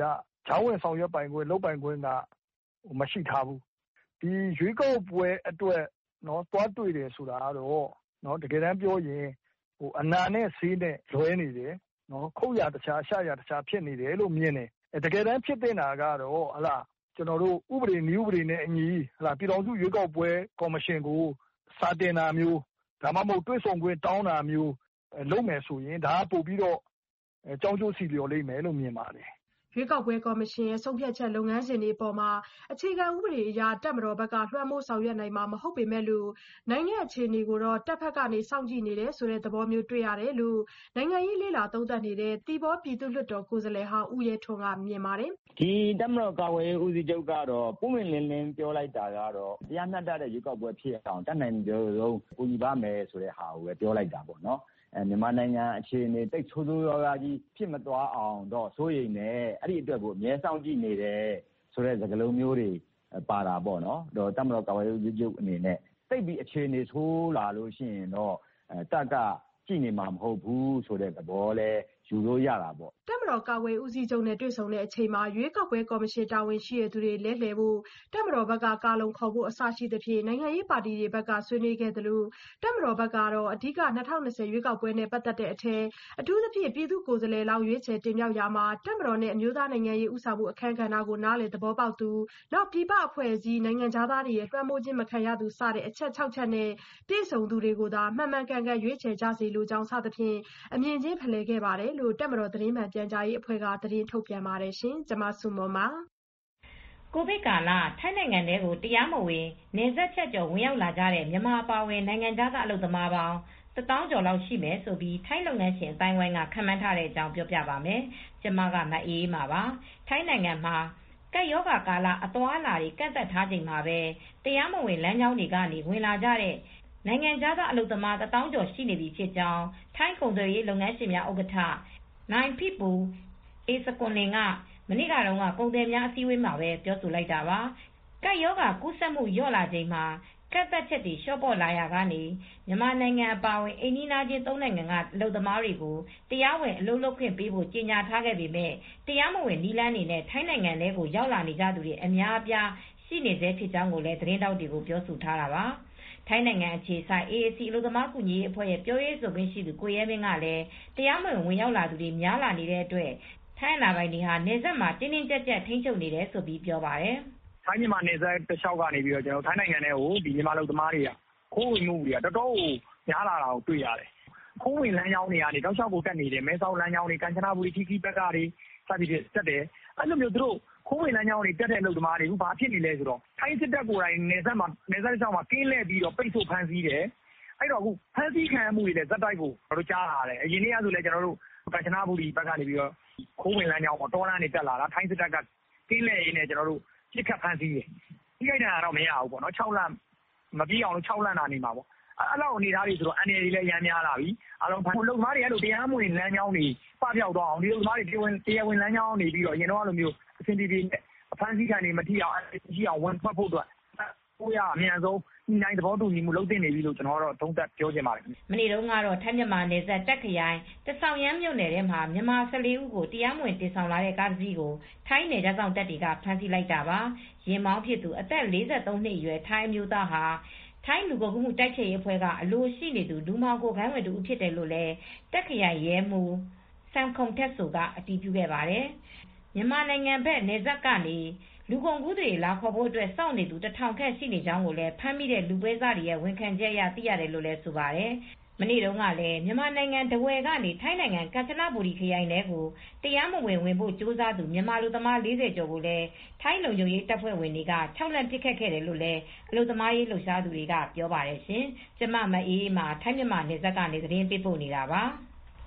ကြားဝင်ဆောင်ရွက်ပိုင်ခွင့်လုပ်ပိုင်ခွင့်ကမရှိထားဘူးဒီရွေးကောက်ပွဲအတွက်နော်တွားတွေ့တယ်ဆိုတာကတော့နော်တကယ်တမ်းပြောရင်ဟိုအနာနဲ့ဆေးနဲ့လွဲနေတယ်နော်ခုတ်ရတခြားရှာရတခြားဖြစ်နေတယ်လို့မြင်တယ်အဲတကယ်တမ်းဖြစ်တဲ့နာကတော့ဟလာကျွန်တော်တို့ဥပဒေနည်းဥပဒေနဲ့အညီဟလာပြည်တော်စုရွေးကောက်ပွဲကော်မရှင်ကိုစာတင်တာမျိုးဒါမှမဟုတ်တွေ့ဆုံခွင့်တောင်းတာမျိုးလုပ်မယ်ဆိုရင်ဒါကပို့ပြီးတော့အကြောင်းကျိုးစီလျော်လိမ့်မယ်လို့မြင်ပါတယ်ရွေးကောက်ပွဲကော်မရှင်ရဲ့ဆုံးဖြတ်ချက်လုပ်ငန်းစဉ်တွေအပေါ်မှာအခြေခံဥပဒေအရတပ်မတော်ဘက်ကလွှမ်းမိုးဆောင်ရွက်နိုင်မှာမဟုတ်ပေမဲ့လို့နိုင်ငံအခြေအနေကိုတော့တပ်ဖက်ကနေစောင့်ကြည့်နေတယ်ဆိုတဲ့သဘောမျိုးတွေ့ရတယ်လို့နိုင်ငံရေးလေ့လာသုံးသပ်နေတဲ့တီဘောပြည်သူ့လွှတ်တော်ကိုယ်စားလှယ်ဟောင်းဦးရဲထွန်းကမြင်ပါတယ်ဒီတပ်မတော်ကာကွယ်ရေးဦးစီးချုပ်ကတော့ပုံမှန်လင်းလင်းပြောလိုက်တာကတော့တရားမျှတတဲ့ရွေးကောက်ပွဲဖြစ်အောင်တတ်နိုင်ကြဆုံးပူညီပါမယ်ဆိုတဲ့ဟာကိုပဲပြောလိုက်တာပေါ့နော်အဲမြန်မာနိုင်ငံအခြေအနေတိတ်ဆိုးဆိုးရွားရွားကြီးဖြစ်မသွားအောင်တော့စိုးရိမ်နေအဲ့ဒီအတွက်ကိုအမြဲစောင့်ကြည့်နေတယ်ဆိုတဲ့စကားလုံးမျိုးတွေပါတာပေါ့နော်တော့တပ်မတော်ကာကွယ်ရေးဦးစီးချုပ်အနေနဲ့တိတ်ပြီးအခြေအနေဆိုးလာလို့ရှိရင်တော့တပ်ကကြည့်နေမှာမဟုတ်ဘူးဆိုတဲ့သဘောလဲယူလို့ရတာပေါ့တပ်မတော်ကာကွယ်ဦးစီးချုပ်နဲ့တွေ့ဆုံတဲ့အချိန်မှာရွေးကောက်ပွဲကော်မရှင်တာဝန်ရှိတဲ့သူတွေလဲလှယ်ဖို့တပ်မတော်ဘက်ကကာလုံခေါ်ဖို့အစရှိသဖြင့်နိုင်ငံရေးပါတီတွေဘက်ကဆွေးနွေးခဲ့တယ်လို့တပ်မတော်ဘက်ကတော့အဓိက၂၀၂၀ရွေးကောက်ပွဲနဲ့ပတ်သက်တဲ့အထက်အထူးသဖြင့်ပြည်သူ့ကိုယ်စားလှယ်လောင်းရွေးချယ်တင်မြှောက်ရာမှာတပ်မတော်နဲ့အမျိုးသားနိုင်ငံရေးဥဆောင်မှုအခမ်းကဏ္ဍကိုနားလည်သဘောပေါက်သူနောက်ပြည်ပအဖွဲ့အစည်းနိုင်ငံခြားသားတွေရဲ့လွှမ်းမိုးခြင်းမခံရသူစတဲ့အချက်၆ချက်နဲ့ပြည်စုံသူတွေကိုသာမှန်မှန်ကန်ကန်ရွေးချယ်ကြစေလိုကြောင်းစသဖြင့်အမြင်ချင်းဖလှယ်ခဲ့ပါတယ်လို့တပ်မတော်သတင်းမှန်ပြန်ကြားရေးအဖွဲ့ကသတင်းထုတ်ပြန်ပါတယ်ရှင်။ကျွန်မဆုမွန်ပါ။ကိုဗစ်ကာလထိုင်းနိုင်ငံထဲကိုတရားမဝင်နယ်စပ်ဖြတ်ကျော်ဝင်ရောက်လာကြတဲ့မြန်မာအပါအဝင်နိုင်ငံခြားသားအလုပ်သမားပေါင်းတသောင်းကျော်လောက်ရှိမယ်ဆိုပြီးထိုင်းလုပ်ငန်းရှင်အတိုင်းဝိုင်းကခန့်မှန်းထားတဲ့အကြောင်းပြောပြပါမယ်။ကျွန်မကမအေးအေးပါပါ။ထိုင်းနိုင်ငံမှာကပ်ရောဂါကာလအသွားအလာတွေကန့်သက်ထားချိန်မှာပဲတရားမဝင်လမ်းကြောင်းတွေကနေဝင်လာကြတဲ့နိုင်ငံခြားသားအလုပ်သမားတသောင်းကျော်ရှိနေပြီဖြစ်ကြောင်းထိုင်းကုန်သွယ်ရေးလုပ်ငန်းရှင်များဥက္ကဋ္ဌနိုင်ဖိပူအေစကွန်လင်ကမနေ့ကတော့ကုန်သည်များအစည်းအဝေးမှာပဲပြောဆိုလိုက်တာပါ။ကပ်ရောဂါကူးစက်မှုလျော့လာချိန်မှာကန့်သတ်ချက်တွေလျှော့ပေါ့လာရာကနေမြန်မာနိုင်ငံအပါအဝင်အိမ်နီးနားချင်းသုံးနိုင်ငံကအလုပ်သမားတွေကိုတရားဝင်အလုပ်လုပ်ခွင့်ပေးဖို့ကြေညာထားခဲ့ပေမဲ့တရားမဝင်နည်းလမ်းတွေနဲ့ထိုင်းနိုင်ငံထဲကိုရောက်လာနေကြသူတွေအများအပြားရှိနေသေးဖြစ်ကြောင်းကိုလည်းသတင်းတောက်တွေကိုပြောဆိုထားတာပါ။ထိုင်းနိုင်ငံအခြေစိုက် အေ အေ စီ အလုပ်သမားကူညီရေးအဖွဲ့ရဲ့ပြောရေးဆိုခွင့်ရှိသူကိုရဲမင်းကလည်းတရားမဝင်ဝင်ရောက်လာသူတွေများလာနေတဲ့အတွက်ထိုင်းအာဏာပိုင်တွေဟာနယ်စပ်မှာတင်းတင်းကြပ်ကြပ်ထိန်းချုပ်နေတယ်လို့ပြောပါတယ်။ထိုင်းမြန်မာနယ်စပ်တစ်လျှောက်ကနေပြီးတော့ကျွန်တော်ထိုင်းနိုင်ငံထဲကိုဒီမြန်မာအလုပ်သမားတွေကခိုးဝင်မှုတွေကတော်တော်ကိုများလာတာကိုတွေ့ရတယ်။ခိုးဝင်လမ်းကြောင်းတွေကနေတောက်လျှောက်ကိုတက်နေတယ်။မဲဆောက်လမ်းကြောင်းတွေကမ်ချနဘူရီထီခီဘက်ကနေစသည်ဖြင့်တက်တယ်။အဲ့လိုမျိုးသူတို့ခိုးဝင်လမ်းကြောင်းတွေတက်တဲ့အလုပ်သမားတွေဘာဖြစ်နေလဲဆိုတော့ထိုင်းစစ်တပ်ကိုယ်တိုင်နယ်စပ်မှာနယ်စပ်တစ်လျှောက်မှာကင်းလှည့်ပြီးတော့ပိတ်ဆို့ဖမ်းဆီးတယ်။အဲ့တော့အခုဖမ်းဆီးခံရမှုတွေလည်းဇက်တိုက်ကိုကျွန်တော်တို့ကြားလာတယ်။အရင်နေ့ကဆိုလည်းကျွန်တော်တို့ကမ်ချနဘူရီဘက်ကနေပြီးတော့ခိုးဝင်လမ်းကြောင်းပေါ်တောလမ်းနေတက်လာတာထိုင်းစစ်တပ်ကကင်းလှည့်ရင်းနဲ့ကျွန်တော်တို့ပြစ်ခတ်ဖမ်းဆီးတယ်။ဒီကိစ္စကတော့မရဘူးပေါ့နော်၆လမပြီးအောင်လို့၆လနာနေမှာပေါ့။အဲ့လောက်အနေထားတွေဆိုတော့အန်နယ်တွေလည်းရမ်းများလာပြီ။အားလုံးအလုပ်သမားတွေအဲ့လိုတရားမဝင်လမ်းကြောင်းတွေပပျောက်သွားအောင်ဒီအလုပ်သမားတွေတရားဝင်တရားဝင်လမ်းကြောင်းနေပြီးတော့အရင်တော့အဲ့လိုမျိုးအဆင်ပြေပြေနဲ့အဖမ်းဆီးခံနေမထီအောင်အရှိအောင်ဝန်ထွက်ဖို့အတွက်ကိုရအမြန်ဆုံးနိုင်သဘောတူညီမှုလုပ်တင်နေပြီလို့ကျွန်တော်တို့သုံးသပ်ပြောချင်ပါတယ်မနေ့တုန်းကတော့ထိုင်းမြန်မာနယ်စပ်တက်ခရိုင်တဆောင်ရမ်းမြို့နယ်ထဲမှာမြန်မာ၁၄ဦးကိုတရားမဝင်တင်ဆောင်လာတဲ့ကားတစ်စီးကိုထိုင်းနယ်ခြားဆောင်တပ်တွေကဖမ်းဆီးလိုက်တာပါရင်မောင်းဖြစ်သူအသက်၄၃နှစ်အရွယ်ထိုင်းအမျိုးသားဟာထိုင်းလူကုန်ကူးမှုတိုက်ဖျက်ရေးအဖွဲ့ကအလိုရှိနေသူလူမောင်ကိုခိုင်းဝင်သူဖြစ်တယ်လို့လည်းတက်ခရိုင်ရဲမှူးဆမ်ခုံထက်ဆိုကအတည်ပြုခဲ့ပါတယ်မြန်မာနိုင်ငံဘက်နယ်စပ်ကနေလူကုန်ကူးတွေလာခေါ်ဖို့အတွက်စောင့်နေသူတထောင်ခန့်ရှိနေကြောင်းကိုလည်းဖမ်းမိတဲ့လူပွဲစားတွေရဲ့ဝန်ခံချက်အရသိရတယ်လို့လည်းဆိုပါတယ်။မနေ့တုန်းကလည်းမြန်မာနိုင်ငံတဝယ်ကနေထိုင်းနိုင်ငံကမ်ချနဘူရီခရိုင်ထဲကိုတရားမဝင်ဝင်ဖို့ကြိုးစားသူမြန်မာလူသမား၄၀ကျော်ကိုလည်းထိုင်းလုံခြုံရေးတပ်ဖွဲ့ဝင်တွေကခြောက်လှန့်ပစ်ခတ်ခဲ့တယ်လို့လည်းအလုပ်သမားရေးလှုပ်ရှားသူတွေကပြောပါတယ်ရှင်။ကျမမအေးအေးမှာထိုင်းမြန်မာနယ်စပ်ကနေသတင်းပေးပို့နေတာပါ။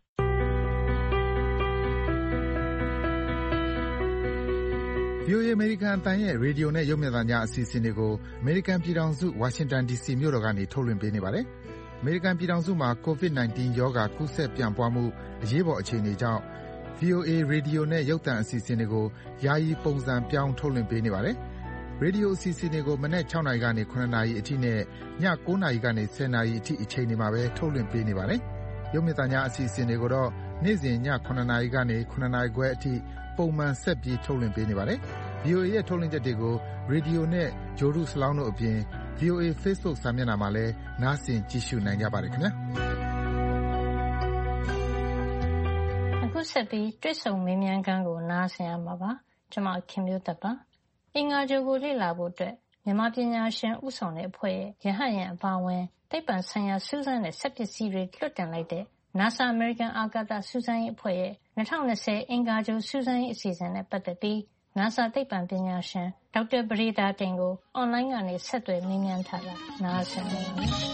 ဗွီအိုအေ အမေရိကန်အသံရဲ့ရေဒီယိုနဲ့ရုပ်မြင်သံကြားအစီအစဉ်တွေကိုအမေရိကန်ပြည်ထောင်စုဝါရှင်တန်ဒီစီမြို့တော်ကနေထုတ်လွှင့်ပေးနေပါတယ်။အမေရိကန်ပြည်ထောင်စုမှာ ကိုဗစ် ၁၉ ရောဂါကူးစက်ပြန့်ပွားမှုအရေးပေါ်အခြေအနေကြောင့် ဗွီအိုအေ ရေဒီယိုနဲ့ရုပ်သံအစီအစဉ်တွေကိုယာယီပုံစံပြောင်းထုတ်လွှင့်ပေးနေပါတယ်။ရေဒီယိုအစီအစဉ်တွေကိုမနက်၆နာရီကနေ၇နာရီအထိနဲ့ည၉နာရီကနေ၁၀နာရီအထိအချိန်တွေမှာပဲထုတ်လွှင့်ပေးနေပါတယ်။ရုပ်မြင်သံကြားအစီအစဉ်တွေကိုတော့နေ့စဉ်ညခုနှစ်နာရီကနေခုနှစ်နာရီခွဲအထိပုံမှန်ဆက်ပြီးထုတ်လွှင့်ပေးနေပါတယ်။ ဗွီအိုအေရဲ့ထုတ်လွှင့်ချက်တွေကိုရေဒီယိုနဲ့ဂြိုလ်တုစလောင်းတို့အပြင် ဗွီအိုအေ Facebook စာမျက်နှာမှာလည်းနားဆင်ကြည့်ရှုနိုင်ကြပါတယ်ခင်ဗျာ။အခုဆက်ပြီးတွေ့ဆုံမေးမြန်းခန်းကိုနားဆင်ရမှာပါ။ကျွန်မခင်မျိုးသက်ပါ။အင်္ဂါဂြိုလ်ကိုလေ့လာဖို့အတွက်မြန်မာပညာရှင်ဦးဆောင်တဲ့အဖွဲ့ရဲ့ရဟတ်ယာဉ်အပါအဝင်သိပ္ပံဆိုင်ရာစူးစမ်းတဲ့စက်ပစ္စည်းတွေလွှတ်တင်လိုက်တဲ့ NASA အမေရိကန်အာကာသစူးစမ်းရေးအဖွဲ့ရဲ့၂၀၂၀အင်္ဂါဂြိုလ်စူးစမ်းရေးအစီအစဉ်နဲ့ပတ်သက်ပြီး NASA သိပ္ပံပညာရှင်ဒေါက်တာပဒေသာတင်ကိုအွန်လိုင်းကနေဆက်သွယ်မေးမြန်းထားတာနားဆင်နေပါတယ်။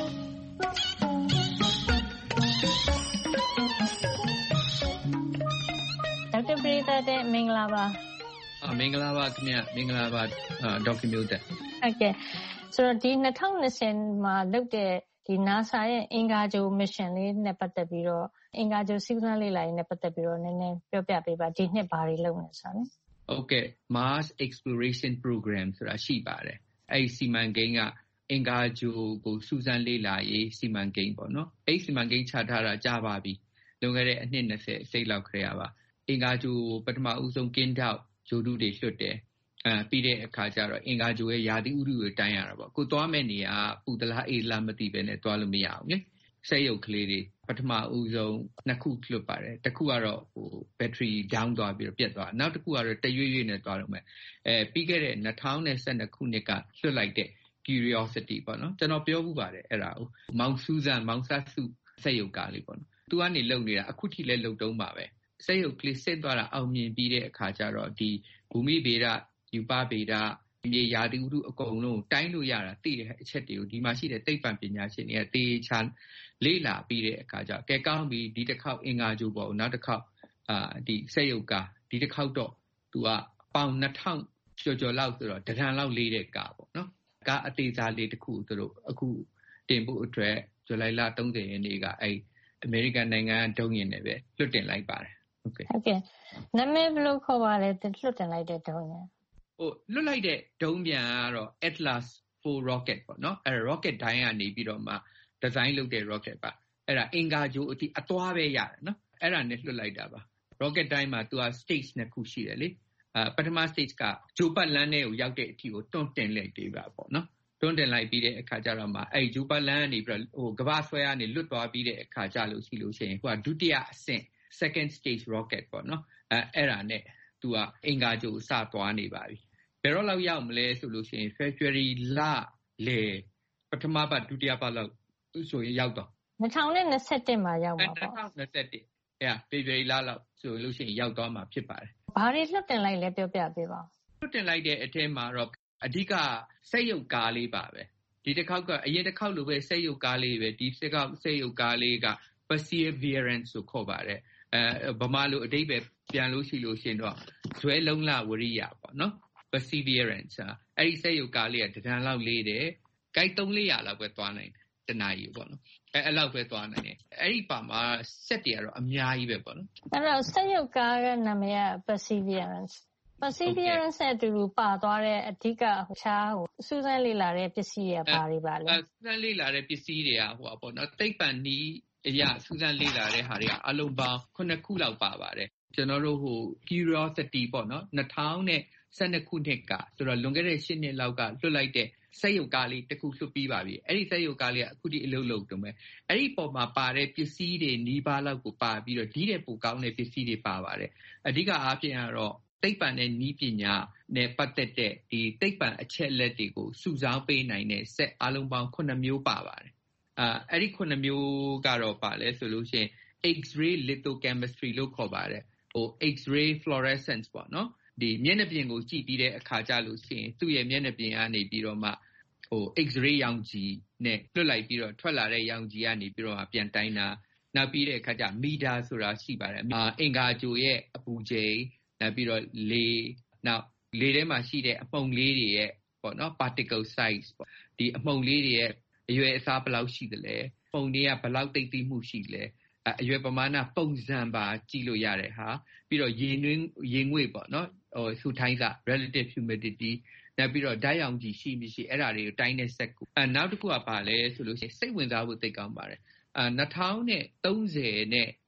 ဒေါက်တာပဒေသာတင်မင်္ဂလာပါ။မင်္ဂလာပါခင်ဗျ။မင်္ဂလာပါဒေါက်တာမျိုးသက်။ဟုတ်ကဲ့ဆိုတော့ဒီ၂၀၂၀မှာလုပ်တဲ့ဒီ NASA ရဲ့အင်္ဂါဂြိုလ် mission လေးနဲ့ပတ်သက်ပြီးတော့အင်္ဂါဂြိုလ်စူးစမ်းလေ့လာရေးနဲ့ပတ်သက်ပြီးတော့နည်းနည်းပြောပြပေးပါဒီနှစ်ဘာတွေလုပ်နေဆိုတာလဲဟုတ်ကဲ့ Mars Exploration Program ဆိုတာရှိပါတယ်အဲ့ဒီစီမံကိန်းကအင်္ဂါဂြိုလ်ကိုစူးစမ်းလေ့လာရေးစီမံကိန်းပေါ့နော်အဲ့ဒီစီမံကိန်းချထားတာကြာပါပြီလွန်ခဲ့တဲ့အနှစ်၂၀အစိတ်လောက်ခရေပါအင်္ဂါဂြိုလ်ပထမဦးဆုံးကင်းထောက်ဂြိုလ်တုတွေလွှတ်တယ်အဲပြီးတဲ့အခါကျတော့အင်္ဂါဂြိုလ်ရဲ့ယာတိဥတုကိုတိုင်းရတာပေါ့ကိုသွားမဲ့နေရာပူတလားအေးလားမသိပဲနဲ့သွားလို့မရအောင်လေစက်ရုပ်ကလေးတွေပထမဦးဆုံးနှစ်ခုလွှတ်ပါတယ်တစ်ခုကတော့ဟို battery down သွားပြီးတော့ပြတ်သွားနောက်တစ်ခုကတော့တရွေ့ရွေ့နဲ့သွားတော့မယ်အဲပြီးခဲ့တဲ့၂၀၁၂ခုနှစ်ကလွှတ်လိုက်တဲ့ Curiosity ပေါ့နော်ကျွန်တော်ပြောမှုပါတယ်အဲ့ဒါကိုမောင်စူးစမ်းမောင်ဆတ်စုစက်ရုပ်ကားလေးပေါ့နော်သူကနေလုံနေတာအခုထိလည်းလုံတုံးပါပဲစက်ရုပ်ကလေးစစ်သွားတာအောင်မြင်ပြီးတဲ့အခါကျတော့ဒီဘူမိဗေဒယူပဗေဒမြေယာတိဥတုအကုန်လုံးတိုင်းလို့ရတာသိတဲ့အချက်တွေကိုဒီမှာရှိတဲ့သိပ္ပံပညာရှင်တွေကတေချာလေ့လာပြီးတဲ့အခါကျကဲကောင်းပြီဒီတစ်ခေါက်အင်္ဂါဂြိုလ်ပေါ့နောက်တစ်ခေါက်အာဒီစက်ရုပ်ကဒီတစ်ခေါက်တော့သူကပေါင်နှစ်ထောင်ကျော်ကျော်လောက်ဆိုတော့တရံလောက်လေးတဲ့ကားပေါ့နော်ကားအသေးစားလေးတစ်ခုသူတို့အခုတင်ဖို့အတွက်ဇူလိုင်လ၃၀ရက်နေ့ကအဲ့အမေရိကန်နိုင်ငံဒုံးယာဉ်နဲ့ပဲလွှတ်တင်လိုက်ပါတယ်ဟုတ်ကဲ့ဟုတ်ကဲ့နာမည်ဘယ်လိုခေါ်ပါလဲလွှတ်တင်လိုက်တဲ့ဒုံးယာဉ်ဟိုလွတ်လိုက်တဲ့ဒုံးပြန်ကတော့ Atlas ဖိုး rocket ပေါ့နော်အဲ rocket တိုင်းကနေပြီးတော့မှ design လုပ်တဲ့ rocket ပါအဲ့ဒါအင်္ဂါဂြိုလ်အထိအသွားပဲရတယ်နော်အဲ့ဒါနဲ့လွတ်လိုက်တာပါ rocket တိုင်းမှာသူက stage နှစ်ခုရှိတယ်လေအဲပထမ stage ကဂျိုးပတ်လမ်းထဲကိုရောက်တဲ့အထိကိုတွန်းတင်လိုက်သေးပါပေါ့နော်တွန်းတင်လိုက်ပြီးတဲ့အခါကျတော့မှအဲ့ဂျိုးပတ်လမ်းကနေပြီးတော့ဟိုကမ္ဘာဆွဲကနေလွတ်သွားပြီးတဲ့အခါကျလို့ရှိလို့ရှိရင်ဟိုကဒုတိယအဆင့် second stage rocket ပေါ့နော်အဲအဲ့ဒါနဲ့သူကအင်္ဂါဂြိုလ်စသွားနေပါပြီဘယ်တော့လောက်ရောက်မလဲဆိုလို့ရှိရင် February လလေပထမပတ်ဒုတိယပတ်လောက်ဆိုရင်ရောက်တော့၂၀၂၁မှာရောက်မှာပေါ့၂၀၂၁အဲ February လလောက်ဆိုလို့ရှိရင်ရောက်သွားမှာဖြစ်ပါတယ်ဘာတွေလွှတ်တင်လိုက်လဲပြောပြပေးပါလွှတ်တင်လိုက်တဲ့အထက်မှာတော့အဓိကစက်ရုပ်ကားလေးပါပဲဒီတစ်ခေါက်ကအရင်တစ်ခေါက်လိုပဲစက်ရုပ်ကားလေးပဲဒီတစ်ခေါက်စက်ရုပ်ကားလေးက perseverance ဆိုခေါ်ပါတယ်အဲဗမာလိုအဓိပ္ပာယ်ပြန်လို့ရှိလို့ရှိရင်တော့ဇွဲလုံးလဝရိယပေါ့နော်perseverance အဲ့ဒီစက်ရုပ်ကားလေးကတံလောက်လေးတယ်။ကိုက်သုံးလေးရာလောက်ပဲသွားနိုင်တယ်တနာရီပေါ့နော်။အဲအဲ့လောက်ပဲသွားနိုင်တယ်။အဲ့ဒီပါမှာစက်တွေကတော့အများကြီးပဲပေါ့နော်။အဲ့တော့စက်ရုပ်ကားရဲ့နာမည်က perseverance perseverance နဲ့အတူတူပါသွားတဲ့အဓိကဟိုခြားဟိုစူးစမ်းလေ့လာတဲ့ပစ္စည်းတွေပါတွေပါလဲ။အဲစူးစမ်းလေ့လာတဲ့ပစ္စည်းတွေကဟိုပေါ့နော်သိပ္ပံနည်းအရာစူးစမ်းလေ့လာတဲ့ဟာတွေကအလုံးပေါင်းခုနှစ်ခုလောက်ပါပါတယ်။ကျွန်တော်တို့ဟို Curiosity ပေါ့နော်၂၀၁၂ခုနှစ်ကဆိုတော့လွန်ခဲ့တဲ့၈နှစ်လောက်ကလွှတ်လိုက်တဲ့စက်ရုပ်ကားလေးတစ်ခုလွှတ်ပြီးပါပြီအဲ့ဒီစက်ရုပ်ကားလေးကအခုဒီအလုပ်လုပ်တုံးပဲအဲ့ဒီပေါ်မှာပါတဲ့ပစ္စည်းတွေနီးပါးလောက်ကိုပါပြီးတော့ဒီတဲ့ပိုကောင်းတဲ့ပစ္စည်းတွေပါပါတယ်အဓိကအားဖြင့်ကတော့သိပ္ပံနဲ့နည်းပညာနဲ့ပတ်သက်တဲ့ဒီသိပ္ပံအချက်အလက်တွေကိုစုဆောင်းပေးနိုင်တဲ့စက်အလုံးပေါင်းခုနှစ်မျိုးပါပါတယ်အာအဲ့ဒီခုနှစ်မျိုးကတော့ပါလဲဆိုလို့ရှိရင် X-ray lithochemistry လို့ခေါ်ပါတယ်ဟို X-ray fluorescence ပေါ့နော်ဒီမျက်နှာပြင်ကိုကြည့်ပြီးတဲ့အခါကျလို့ရှိရင်သူ့ရဲ့မျက်နှာပြင်ကနေပြီးတော့မှဟို X-ray ရောင်ခြည်နဲ့လွှတ်လိုက်ပြီးတော့ထွက်လာတဲ့ရောင်ခြည်ကနေပြီးတော့မှပြန်တိုင်းတာနောက်ပြီးတဲ့အခါကျမီတာဆိုတာရှိပါတယ်အင်္ဂါဂြိုလ်ရဲ့အပူချိန်နောက်ပြီးတော့လေနောက်လေထဲမှာရှိတဲ့အမှုန်လေးတွေရဲ့ပေါ့နော် particle size ပေါ့ဒီအမှုန်လေးတွေရဲ့အရွယ်အစားဘယ်လောက်ရှိသလဲပုံတွေကဘယ်လောက်သိသိမှုရှိလဲအရွယ်ပမာဏပုံစံပါကြည့်လို့ရတဲ့ဟာပြီးတော့ရေနွေးရေငွေ့ပေါ့နော်ဟိုဆူထိုင်းစာ relative humidity နောက်ပြီးတော့ဓာတ်ရောင်ခြည်ရှိမရှိအဲ့ဒါတွေကိုတိုင်းတဲ့စက်ကိုအဲနောက်တစ်ခုကပါလဲဆိုလို့ရှိရင်စိတ်ဝင်စားဖို့သိကောင်းပါတယ်အဲ၂၀၃၀နဲ့